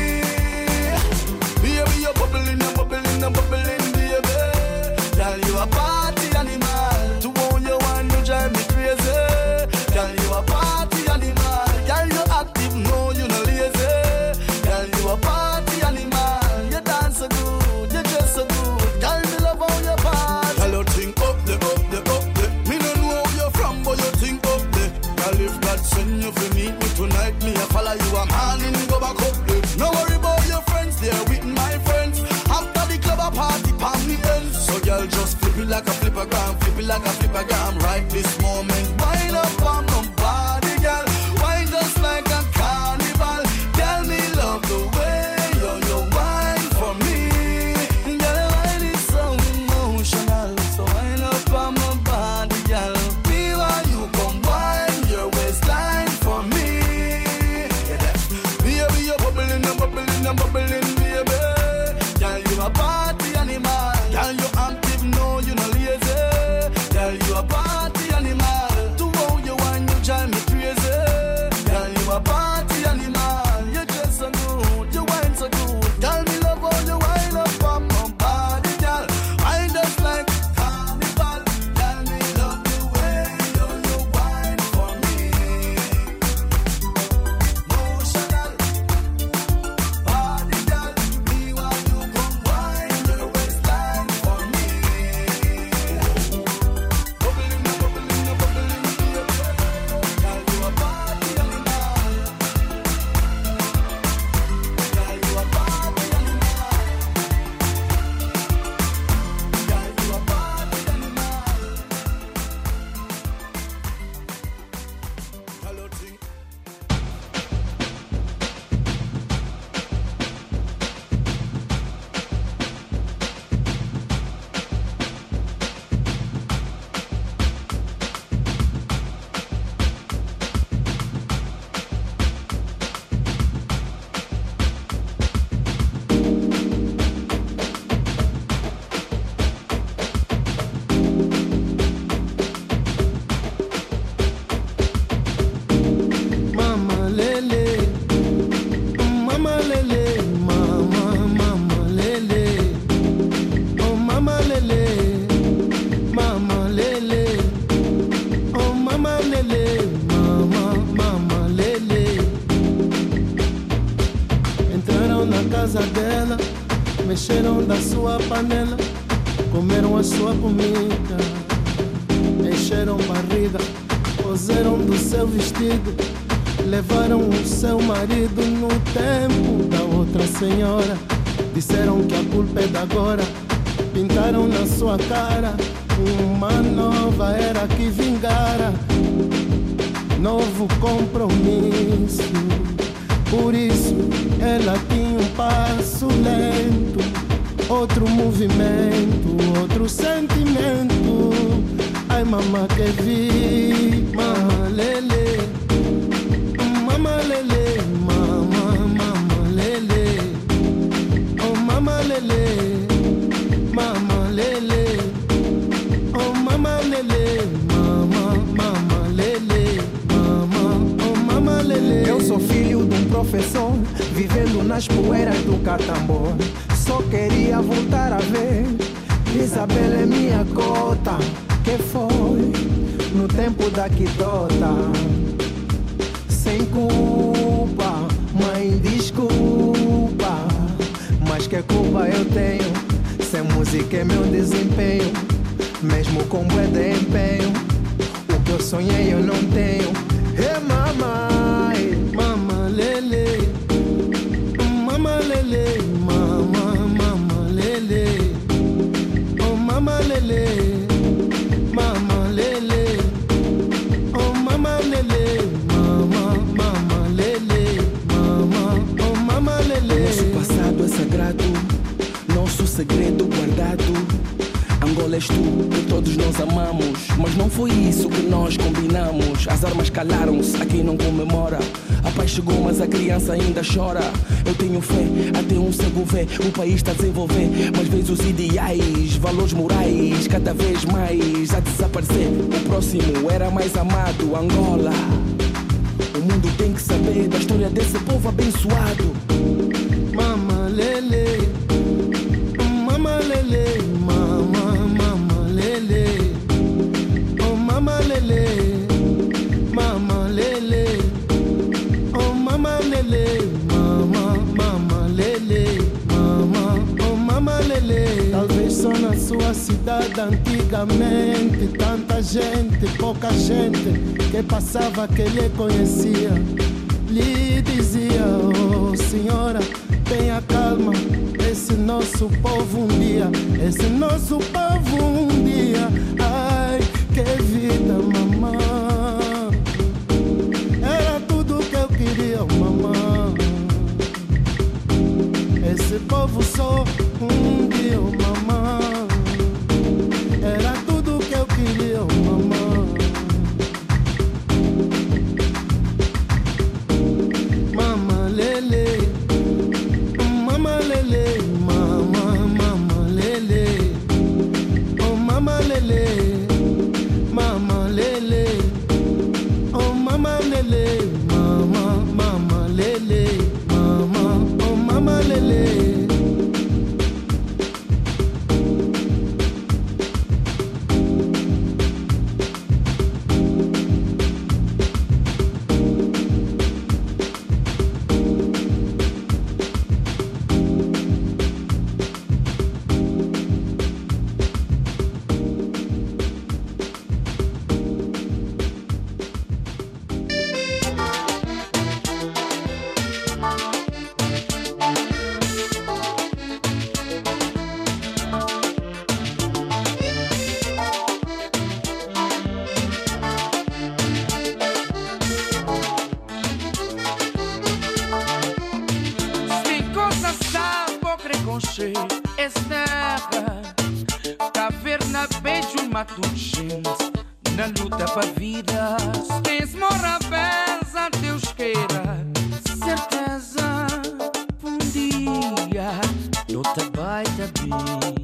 Baby, you're bubbling, you're bubbling, you're bubbling, baby. Girl, you a party animal. To own your wine, you drive me crazy. Girl, you a party animal. Girl, you active, no, you no lazy. Girl, you a party animal. You dance so good, you dress so good. Girl, me love how you party. Girl, you think up there, up there, up there. Me no know where you're from, but you think up there. Girl, if God send you to meet me tonight, me a follow you, I'm handing go back up there. No worry about your friends, they're with my friends. After the club, a party, palm me ends. So girl, just flip it like a flippergram, flip it like a flippergram. Right this moment, wind up on my body, girl. Wine just like a carnival. Girl, me love the way you wine for me. Girl, your wine is so emotional, so wind up on my body, girl. Me while you come wine your waistline for me. Baby, you're bubbling, you're bubbling, you're bubbling, baby. Girl, you a party animal. Girl, you active, no, you no lazy. Girl, you a party encheram da sua panela, comeram a sua comida, encheram barriga, cozeram do seu vestido, levaram o seu marido no tempo da outra senhora. Disseram que a culpa é de agora, pintaram na sua cara uma nova era que vingara, novo compromisso. Por isso ela tinha um passo lento, outro movimento, outro sentimento. Ai mamã que vi, mamã lele, mamã lele, mamã lele, oh mamã lele, mamã lele, oh mamã lele, mamã lele, oh mamã lele. Eu sou filho de um professor, vivendo nas poeiras do Catambor. Só queria voltar a ver Isabela é minha cota, que foi no tempo da quidota. Sem culpa, mãe, desculpa, mas que culpa eu tenho? Se música é meu desempenho, mesmo com bué de empenho, o que eu sonhei eu não tenho. Hey mamãe, mamã lele, mamã lele, mamã lele, oh mamã lele, mamã lele, oh mamã lele, mamã lele, oh mamã lele. Nosso passado é sagrado, nosso segredo guardado. Angola és tu, que todos nós amamos, mas não foi isso que nós combinamos. As armas calaram-se, aqui não comemora. A paz chegou, mas a criança ainda chora. Eu tenho fé, até um cego vê. O país está a desenvolver, mas vês os ideais, valores morais, cada vez mais a desaparecer. O próximo era mais amado, Angola. O mundo tem que saber da história desse povo abençoado. Mamã lele, mamã lele, mamã lele, oh mamã lele, mamã lele, oh mamã lele, mamã lele, oh mamã lele. Talvez só na sua cidade antigamente, tanta gente, pouca gente que passava que lhe conhecia, lhe dizia, oh senhora, tenha calma, esse nosso povo um dia, esse nosso povo um dia. Ai, que vida, mamãe, era tudo que eu queria, mamãe. Esse povo só um dia, mamãe, era tudo que eu queria, mamãe. Mamã lele, mamã lele, mamã lele, oh mamã lele, mamã lele, oh mamã lele, mamã lele, oh mamã lele. Caverna, beijo, mato, gente, na luta pra vida. Se tens morra, beza, Deus queira, certeza, um dia, eu te baita bem.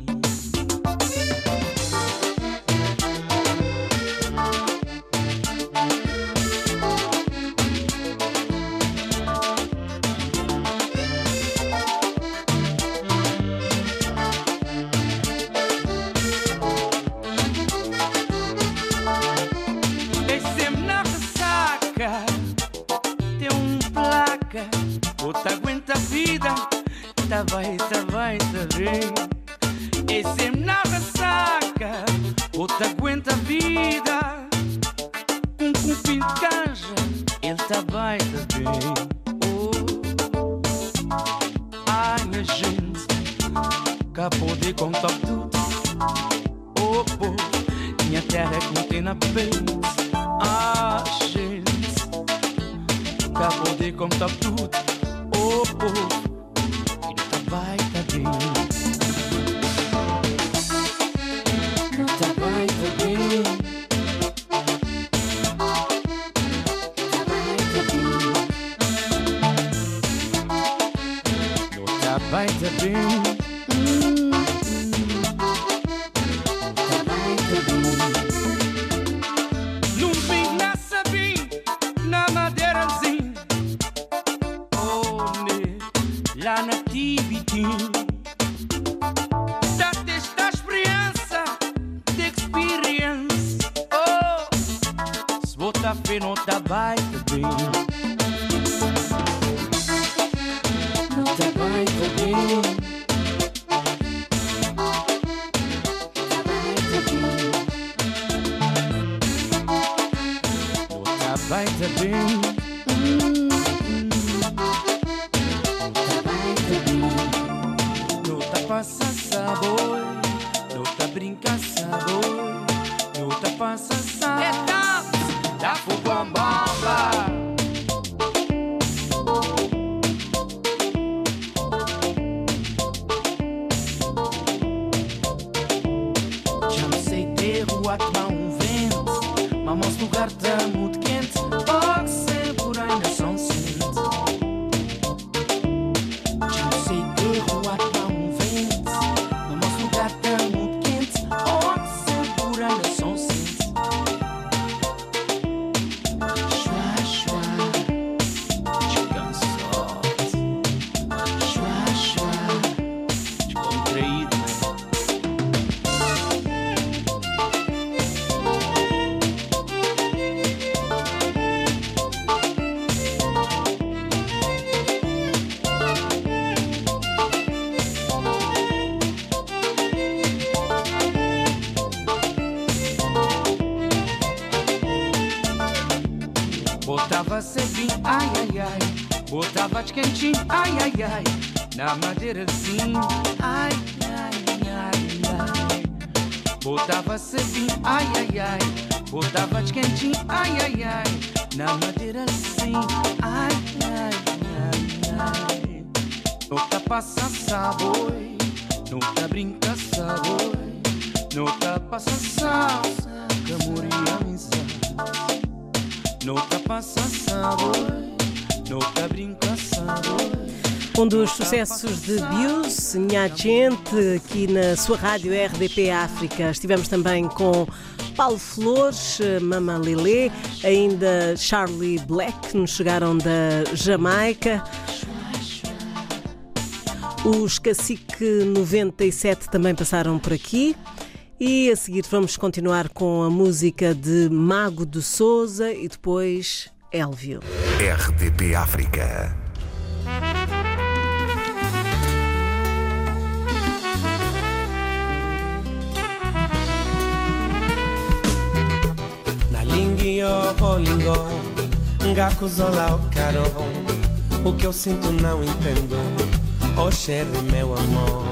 Vai, tá E sempre na ressaca, outra aguenta a vida. Com cupim de canja, ele tá bem, tá bem. Ai, minha gente, cá pode contar tudo. Oh, oh, minha terra é como tem na pele. Ah, gente, cá pode contar tudo. Oh, oh, ele tá bem, tá bem. Tá bem, tá bem. Vai tá bem. Num bem na sabim, na madeirazinha. Oh, né, lá na Tibitim. Tá testa experiência, de experience. Oh, se botar fé não tá vai tá bem. Vai tá bem. Não tá passa sabor, não tá brinca sabor, não tá passa sabor. É da fogão bomba. Já não sei ter rua que dá um vento, mas nosso lugar tá muito quente. Oh, que sei por ainda são sente. Já não sei ter rua que dá um vento, mas nosso lugar tá muito quente. Oh, que sei por ainda são sente. Chua, chua, descansote. Chua, chua, descontraído. Botava cebim, ai, ai, ai. Botava de quentinho, ai, ai, ai. Na madeirazinha, ai, ai, ai, ai. Botava cebim, ai, ai, ai. Botava de quentinho, ai, ai, ai. Na madeirazinha, ai, ai, ai, ai. Não tá passa sabor, não tá brinca sabor, não tá passa salsa, que amor e amizade. Não tá passa sabor, não tá brinca sabor. Um dos sucessos de Bius, Minha Gente, aqui na sua rádio RDP África. Estivemos também com Paulo Flores, Mama Lelê, ainda Charlie Black, nos chegaram da Jamaica. Os Cacique 97 também passaram por aqui. E a seguir vamos continuar com a música de Mago de Souza e depois Elvio. RDP África. Na lingio bolingo, ngakuzola o caro. O que eu sinto não entendo. Oh, Sherry, meu amor.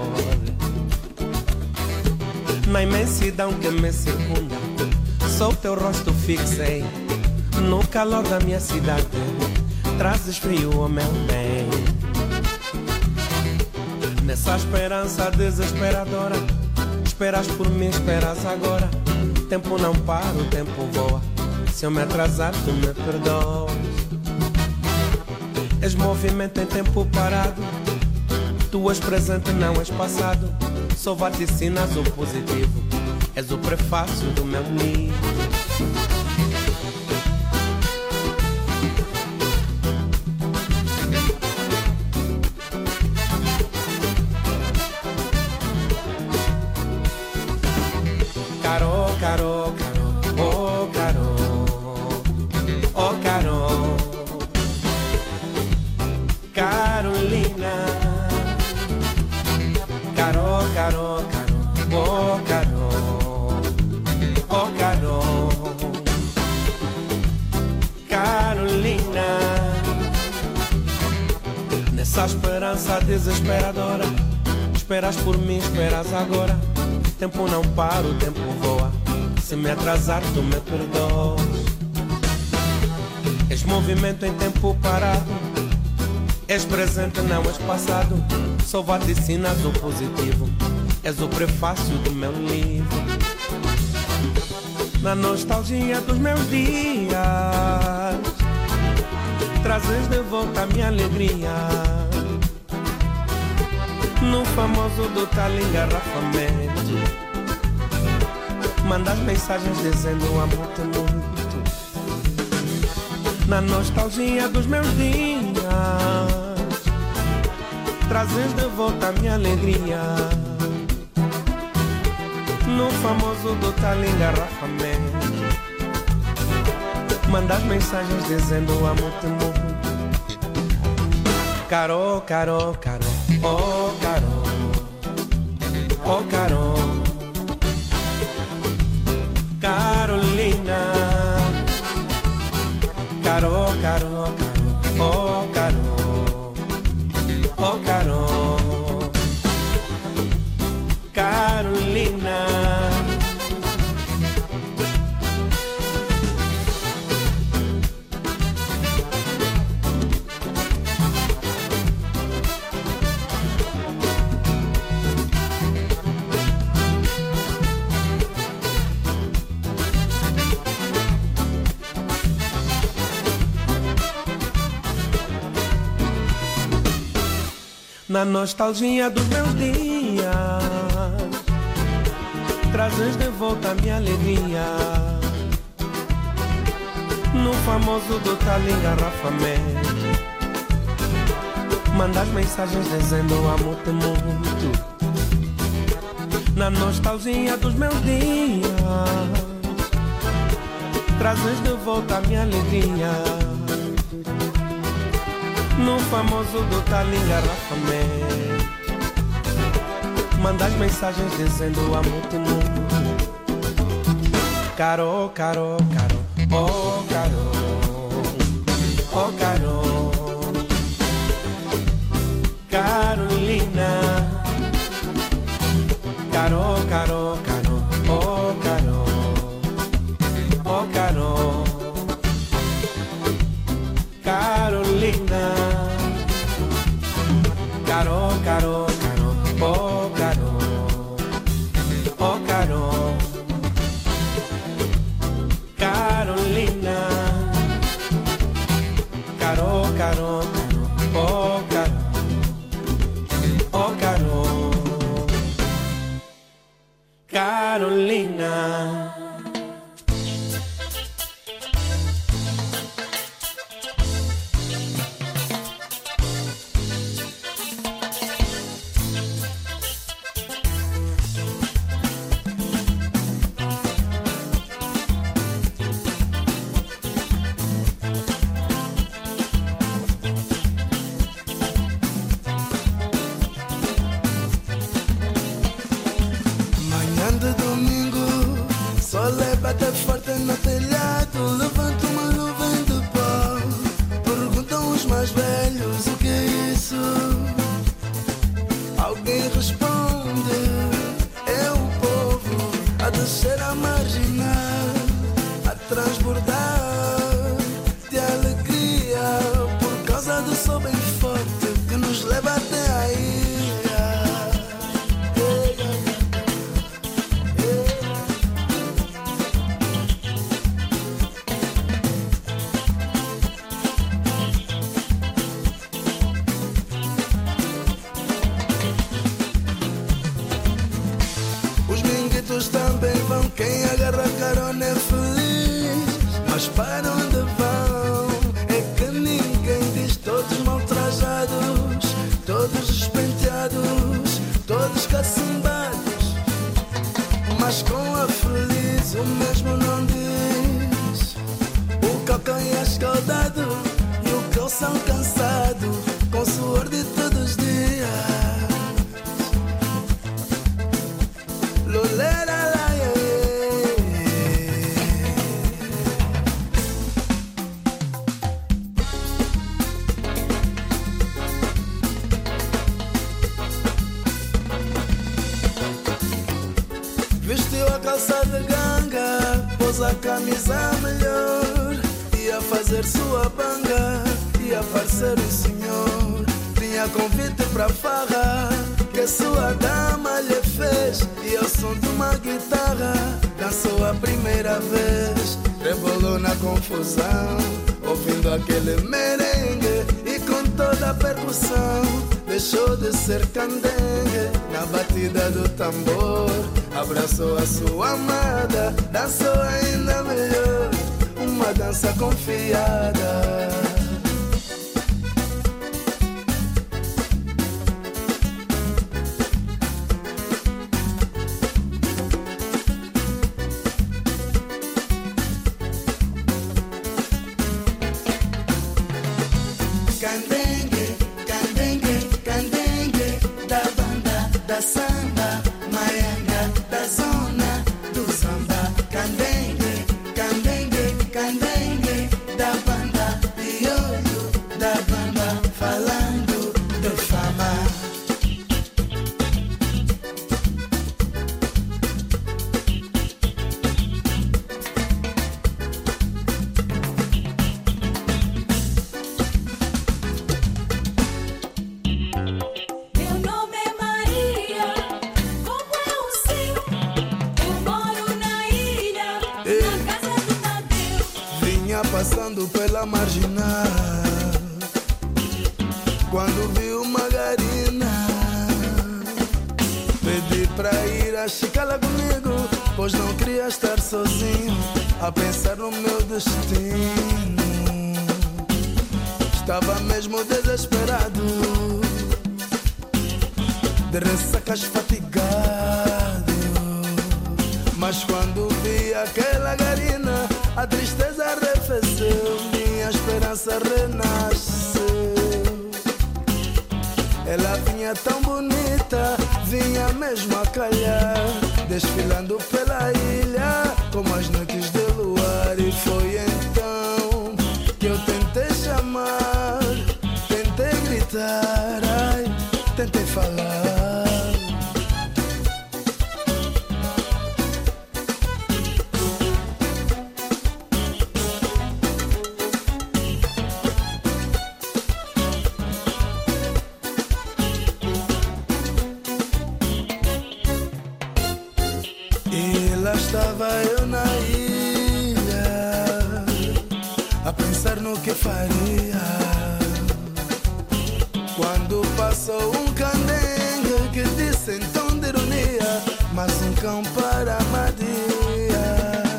Na imensidão que me circunda, só o teu rosto fixei. No calor da minha cidade, trazes frio, oh meu bem. Nessa esperança desesperadora, esperas por mim, esperas agora. Tempo não para, o tempo voa. Se eu me atrasar, tu me perdoas. És movimento em tempo parado. Tu és presente, não és passado. Só vaticinas o positivo. És o prefácio do meu livro. Caro, caro, caro, oh caro, oh caro, Carolina, caro. Essa esperança desesperadora. Esperas por mim, esperas agora. Tempo não para, o tempo voa. Se me atrasar, tu me perdoas. És movimento em tempo parado. És presente, não és passado. Só vaticinas o positivo. És o prefácio do meu livro. Na nostalgia dos meus dias, trazes de volta a minha alegria. No famoso do tal engarrafamento, mandas mensagens dizendo amo-te muito. Na nostalgia dos meus dias, trazes de volta a minha alegria. No famoso do tal engarrafamento, mandas mensagens dizendo amo-te muito. Caro, caro, caro, oh caro, oh caro, Carolina. Caro, caro, caro, oh caro, oh caro, Carolina. Na nostalgia dos meus dias, trazes de volta a minha alegria. No famoso do tal engarrafamento, mandas mensagens dizendo amo-te muito. Na nostalgia dos meus dias, trazes de volta a minha alegria. No famoso do tal engarrafamento, mandas mensagens dizendo amo-te muito. Caro, caro, caro, oh caro, oh caro, Carolina. Caro, caro, caro, oh caro, oh caro, Carolina. Caro, caro, caro, oh caro, oh caro, Carolina. Caro, caro, caro, oh caro, oh caro, Carolina. Bate forte no telhado, levanta uma nuvem de pó. Perguntam os mais velhos o que é isso. Alguém responde, é o povo a descer a marginal, a transbordar de alegria por causa do sol bem forte que nos leva até a ilha. Também vão, quem agarra carona é feliz. Mas para onde vão? É que ninguém diz. Todos mal trajados, todos despenteados, todos cacimbados, mas com a feliz o mesmo não diz. O calcanhar escaldado e o calção cansado, com suor de todos os dias. usar camisa melhor, ia fazer sua banga, ia parecer um senhor. Tinha convite pra farra que sua dama lhe fez, e ao som de uma guitarra dançou a primeira vez. Rebolou na confusão, ouvindo aquele merengue, e com toda a percussão deixou de ser candengue. Na batida do tambor abraçou a sua amada, dançou ainda melhor, uma dança confiada. Candengue, candengue, candengue, da banda da samba, maianga da zona do samba. Candengue, candengue, candengue, da banda de olho, da banda falando de fama. Passando pela marginal, quando vi uma garina, pedi pra ir a Chicala comigo, pois não queria estar sozinho a pensar no meu destino. Estava mesmo desesperado, de ressacas fatigado, mas quando vi aquela garina, a tristeza arrefeceu, minha esperança renasceu. Ela vinha tão bonita, vinha mesmo a calhar, desfilando pela ilha, como as noites de luar. E foi então que eu tentei chamar, tentei gritar, ai, tentei falar. Estava eu na ilha, a pensar no que faria, quando passou um candengue que disse em tom de ironia: mas um cão para Maria.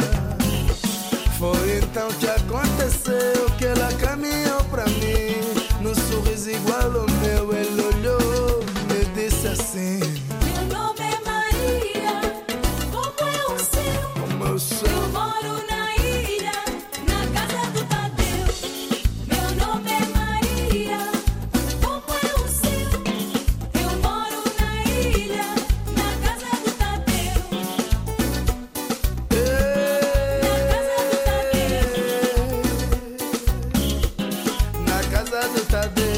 Foi então que aconteceu que ela caminhou pra mim, num sorriso igual ao meu, ele olhou, me disse assim: eu moro na ilha, na casa do Tadeu. Meu nome é Maria, como é o seu? Eu moro na ilha, na casa do Tadeu. Na casa do Tadeu.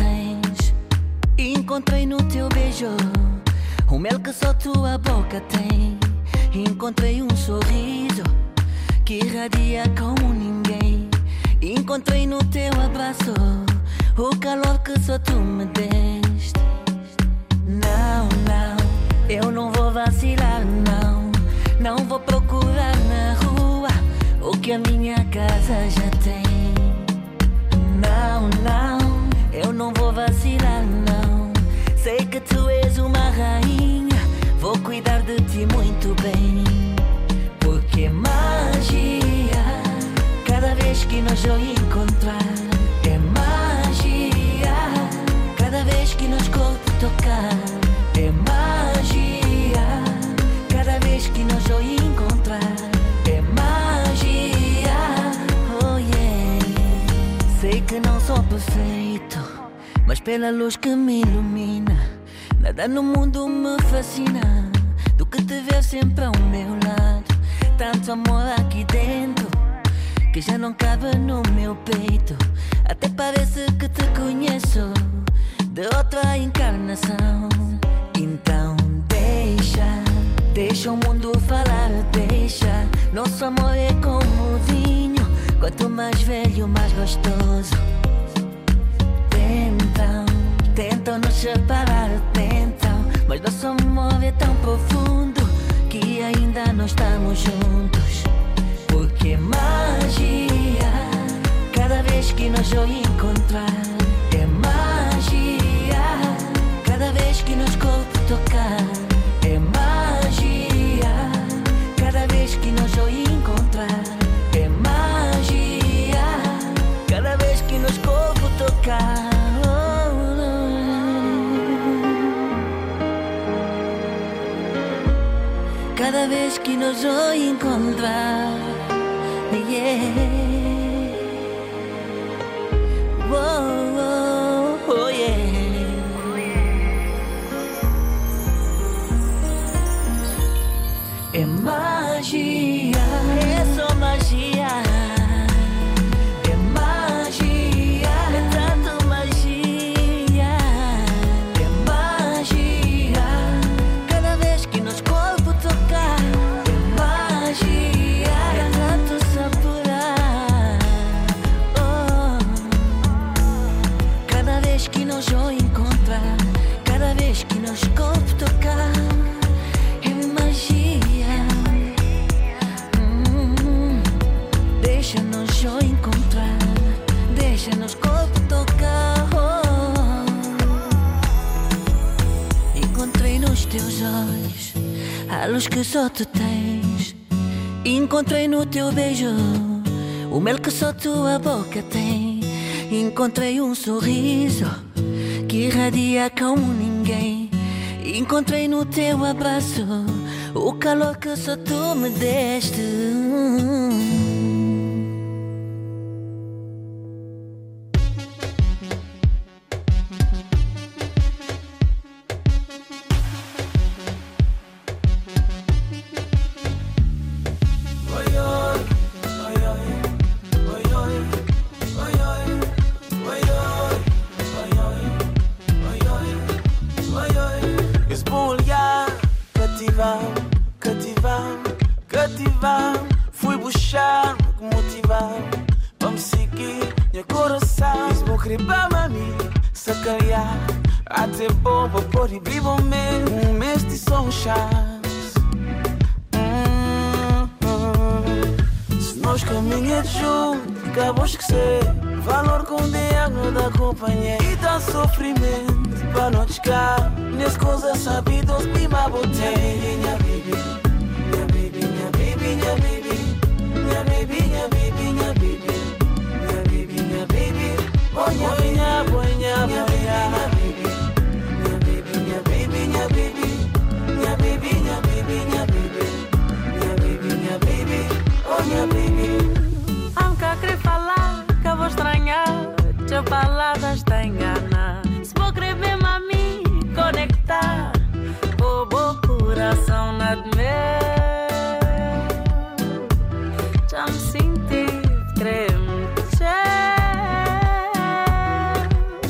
tens. Encontrei no teu beijo o mel que só tua boca tem. Encontrei um sorriso que irradia como ninguém. Encontrei no teu abraço o calor que só tu me deste. Não, não, eu não vou vacilar, não. Não vou procurar na rua o que a minha casa já tem. Não, não, eu não vou vacilar, não. Sei que tu és uma rainha, vou cuidar de ti muito bem. Porque magia, cada vez que nos eu encontrar, é magia, cada vez que nos corpo tocar, é magia, cada vez que nos eu encontrar, é magia, oh yeah. Sei que não sou perfeito, mas pela luz que me ilumina, nada no mundo me fascina do que te ver sempre ao meu lado. Tanto amor aqui dentro que já não cabe no meu peito. Até parece que te conheço de outra encarnação. Então deixa o mundo falar, deixa. Nosso amor é como vinho, quanto mais velho, mais gostoso. Tentam nos separar, tentam, mas nosso amor é tão profundo que ainda não estamos juntos. Porque magia, cada vez que nos eu encontrar, é magia, cada vez que nos corpo tocar, é magia, cada vez que nos eu encontrar, é magia, cada vez que nos corpo tocar. Cada vez que nos vou encontrar, yeah. Oh, oh, oh, yeah. É magia, é só magia. É magia, é tanto magia. É magia, cada vez que nos corpo tocar, é magia, é tanto saborar. Oh, cada vez que nos vou encontrar, cada vez que nos corpo tocar, é magia. Deixa-nos eu encontrar, deixa-nos corpo tocar. Encontrei nos teus olhos a luz que só tu tens. Encontrei no teu beijo o mel que só tua boca tem. Encontrei um sorriso que irradia como ninguém. Encontrei no teu abraço o calor que só tu me deste. Cativar, fui buscar, motivar, para me seguir, meu coração. Mesmo cribar, mami, sacanear, até bom para pôr e vivo mesmo, mês de são chás. Se nós caminhamos juntos, acabou de esquecer, valor com o diálogo da companhia. E dá sofrimento, para não descar, nesse coisa sabidos, bima botei. Minha baby, minha baby, minha baby, minha baby, minha baby, minha baby, minha baby, minha baby, minha baby, oh minha baby, minha baby, minha baby, minha baby, minha baby, minha baby, minha baby, minha baby, minha baby, minha baby, oh minha baby. Nunca querer falar, que eu vou estranhar, tua palavra está engana. Se vou querer mesmo a mim conectar, o bom coração na de meu, já me senti creme.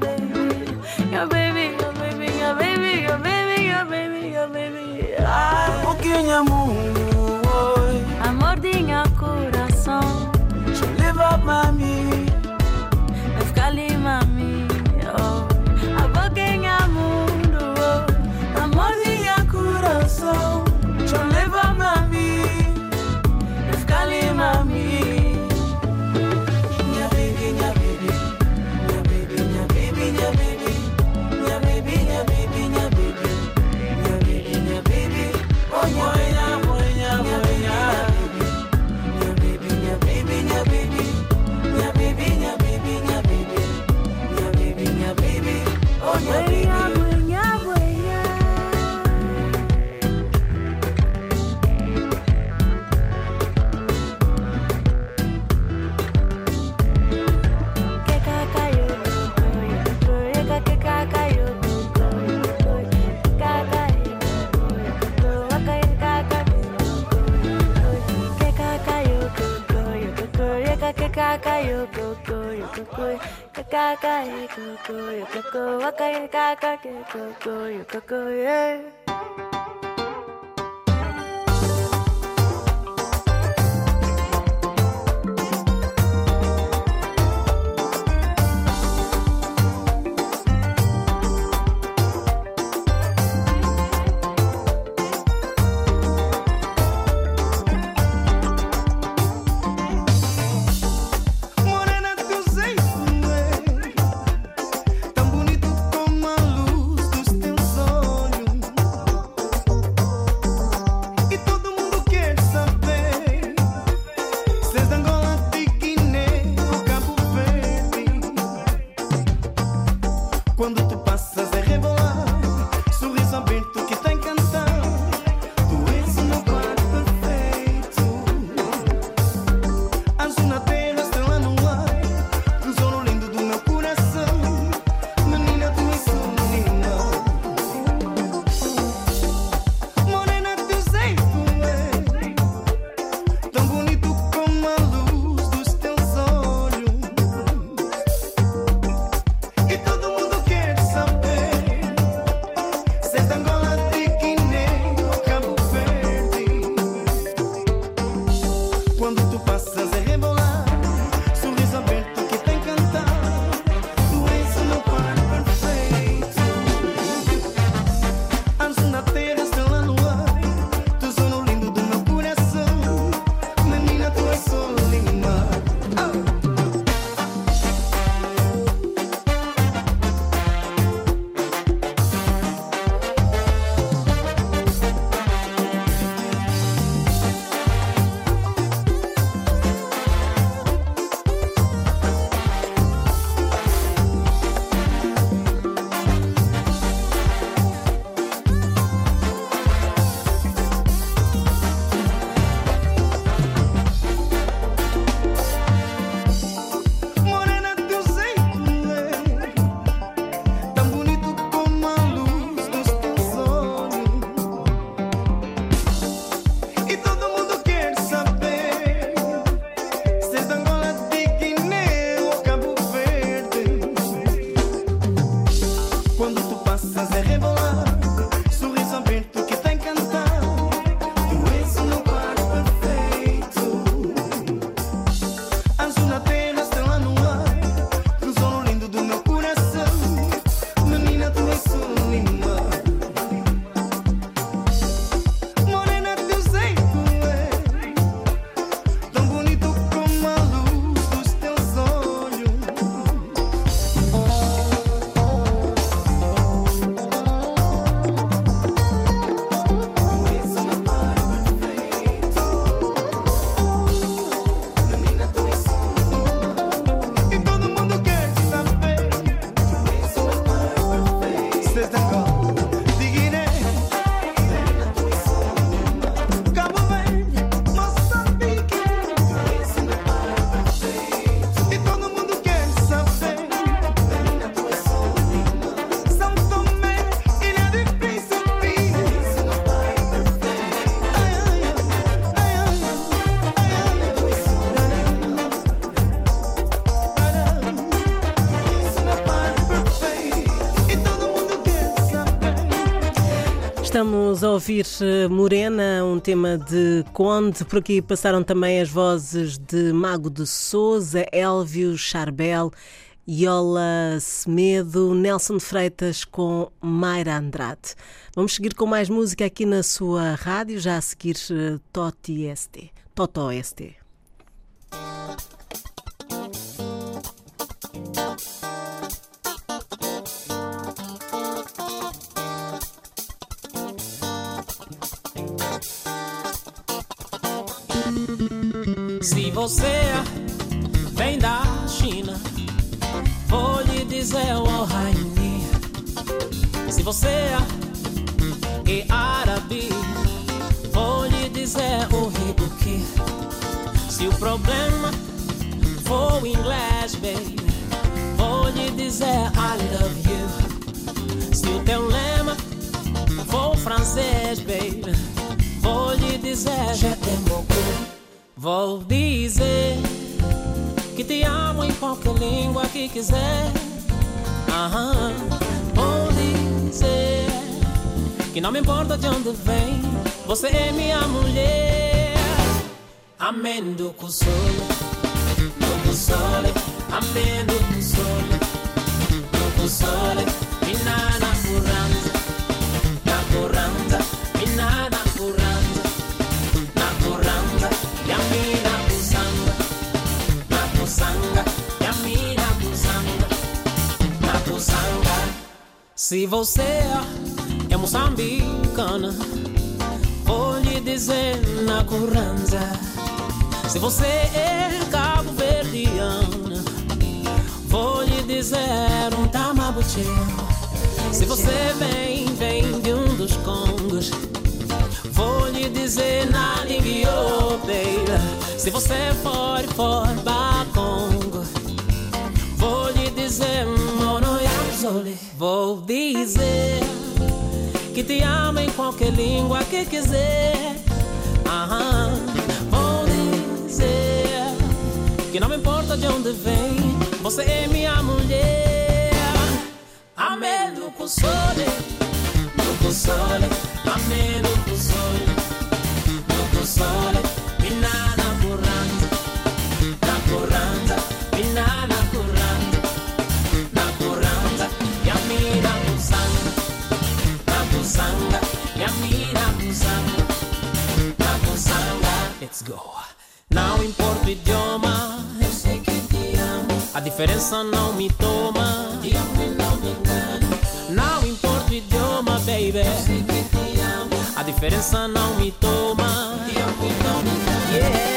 your baby, your baby, your baby, your baby, your baby, your baby. Ai, pouquinho mundo, oi. Amor de minha coração. Te leva pra mim. Vai ficar ali, mami. Oh. A pouquinho mundo, oh. Amor de minha coração. Te leva pra mim. Vai ficar ali, mami. Yeah. Angola Estamos a ouvir Morena, um tema de Conde. Por aqui passaram também as vozes de Mago de Souza, Elvio Charbel, Iola Semedo, Nelson Freitas com Mayra Andrade. Vamos seguir com mais música aqui na sua rádio, já a seguir Totó ST. Se você vem da China, vou lhe dizer o Raini. Se você é árabe, vou lhe dizer o Ribuki. Se o problema for inglês, baby, vou lhe dizer I love you. Se o teu lema for francês, baby, vou lhe dizer je t'aime beaucoup. Vou dizer que te amo em qualquer língua que quiser. Vou dizer que não me importa de onde vem, você é minha mulher. Amém do console, amém do console, minha na curanda, minha na curanda, Yamina Busanga, Yamina Busanga. Se você é moçambicana, vou lhe dizer na curranza. Se você é cabo-verdiana, vou lhe dizer um tamabuche. Se você vem de um dos congos, vou lhe dizer na língua, baby. Se você for para Congo, vou lhe dizer monoyazole. Vou dizer que te amo em qualquer língua que quiser. Vou dizer que não me importa de onde vem, você é minha mulher. Amém do console, amém do console, minha na curanda, minha na curanda, Yamina Busanga, Yamina Busanga. Let's go. Não importa o idioma, eu sei que te amo. A diferença não me toma, não me engano. Não importa o idioma, baby, eu sei que te amo. A diferença não me toma, não me engano. Yeah.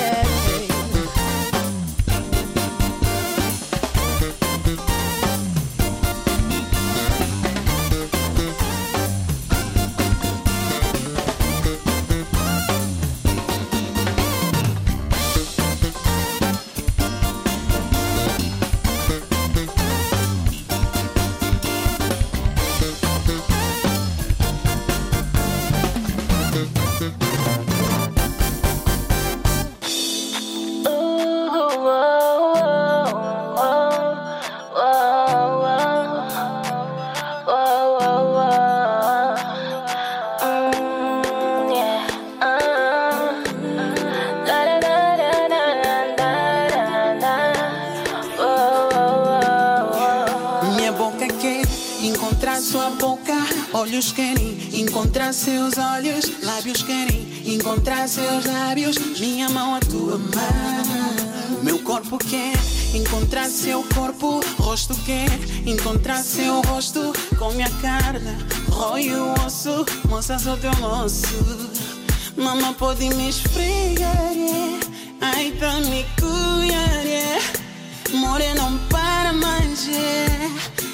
Olhos querem encontrar seus olhos, lábios querem encontrar seus lábios, minha mão a tua mão. Meu corpo quer encontrar seu corpo, rosto quer encontrar seu rosto, com minha carne, rói o osso, moça sou teu moço. Mamãe pode me esfregar, yeah. Ai tá me cuidar, yeah. More não para mais, yeah.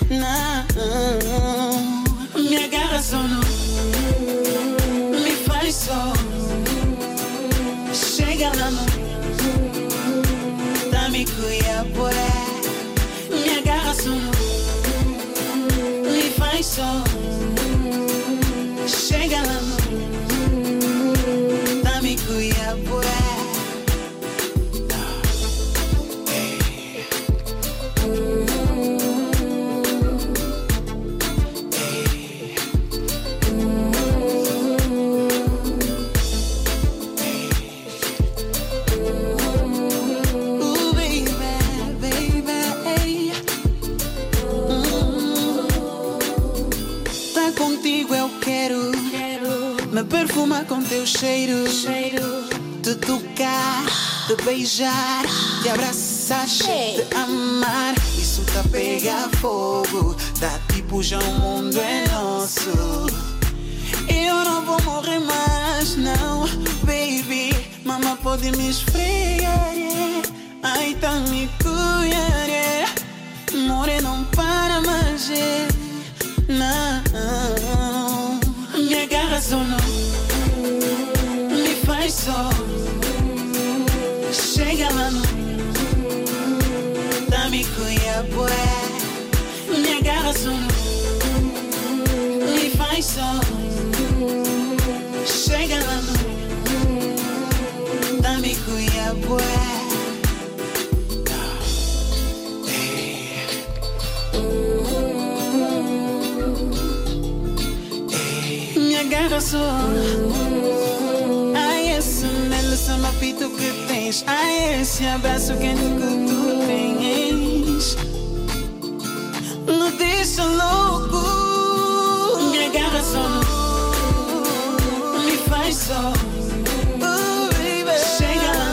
Não. Me agarra só, me faz só. Chega lá, tá me cuia por aí. Me agarra só, me faz só. Chega lá, tá me cuia por aí. me perfuma com teu cheiro. Te tocar, te beijar, te abraçar, te amar. Isso tá pega fogo, dá tipo já o mundo é nosso. Eu não vou morrer mais, não, baby. Mama pode me esfregar, yeah. Ai, tá me cuidar, yeah. More não para mais, yeah. Não. Me agarra só, não. Me faz só. Chega lá, não. Dá-me cuia, bué. Me agarra só, não. Me faz só. Chega lá, não. Dá-me cuia, bué. Me agarra só. Ai, esse nele samapito que tens. Ai, esse abraço quente que tu tens. Me deixa louco. Me agarra só. Me faz só. Chega lá.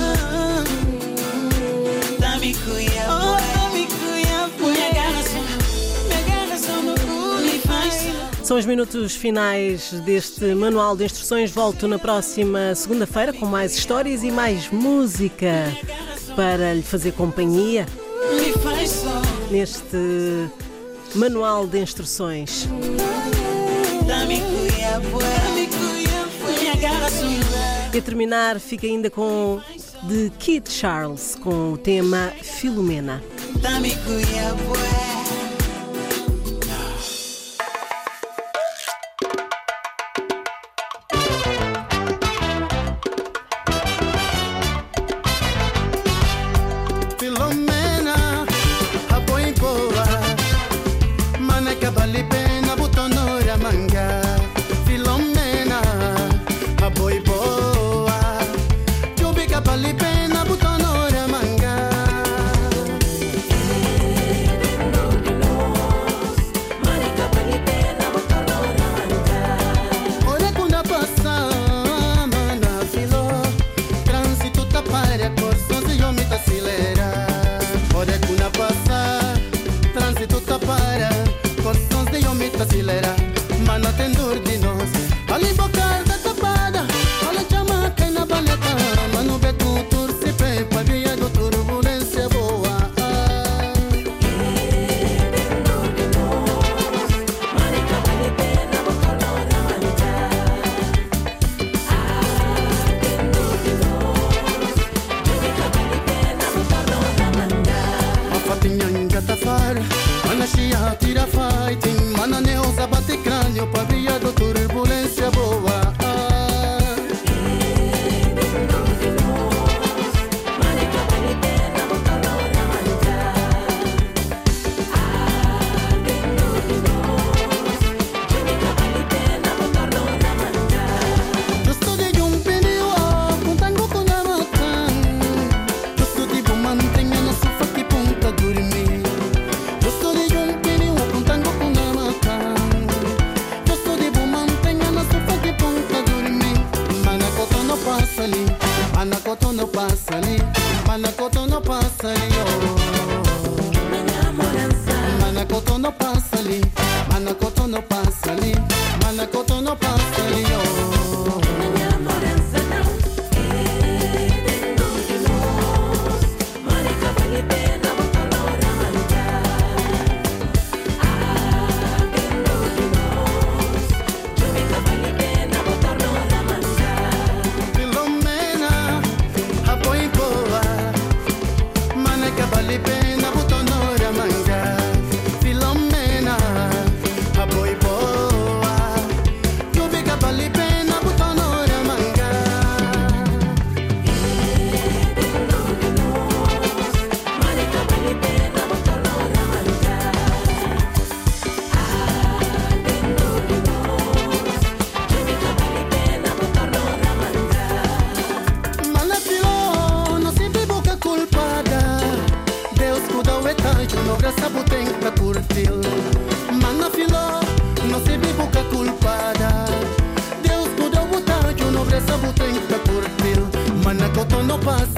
Dá-me cuia, me agarra só. Me agarra só. Me faz só. São os minutos finais deste manual de instruções. Volto na próxima segunda-feira com mais histórias e mais música para lhe fazer companhia neste manual de instruções. E a terminar, fica ainda com de Keith Charles com o tema Filomena.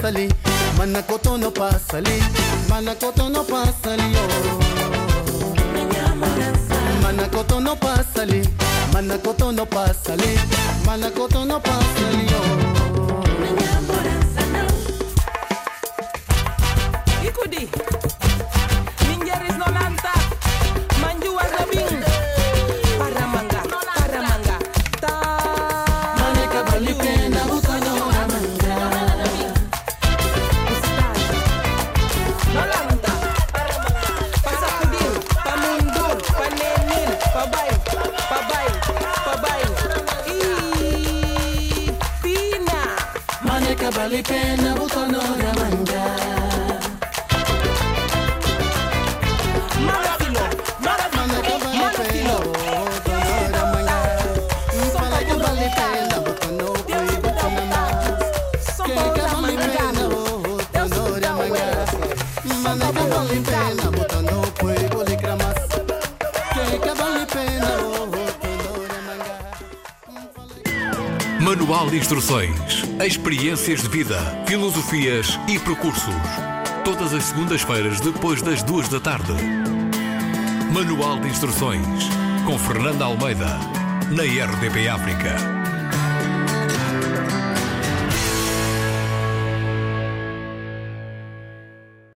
ali, manakoto no passa ali, manakoto no passa ali, manakoto no passa ali, manakoto no passa ali, manakoto no passa ali, Ikudi, Ningeris no lanta, Manjua no bing, Paramanga, Paramanga, Ta Maneka balipenda bukano ramanga, no lanta, Pasakudin, Pamundur, Panenin, Pabay, Pabay, Pabay, Pina, Maneka balipenda bukano ramanga. Manual de Instruções, experiências de vida, filosofias e percursos. Todas as segundas-feiras depois das 2 da tarde. Manual de Instruções, com Fernanda Almeida, na RDP África.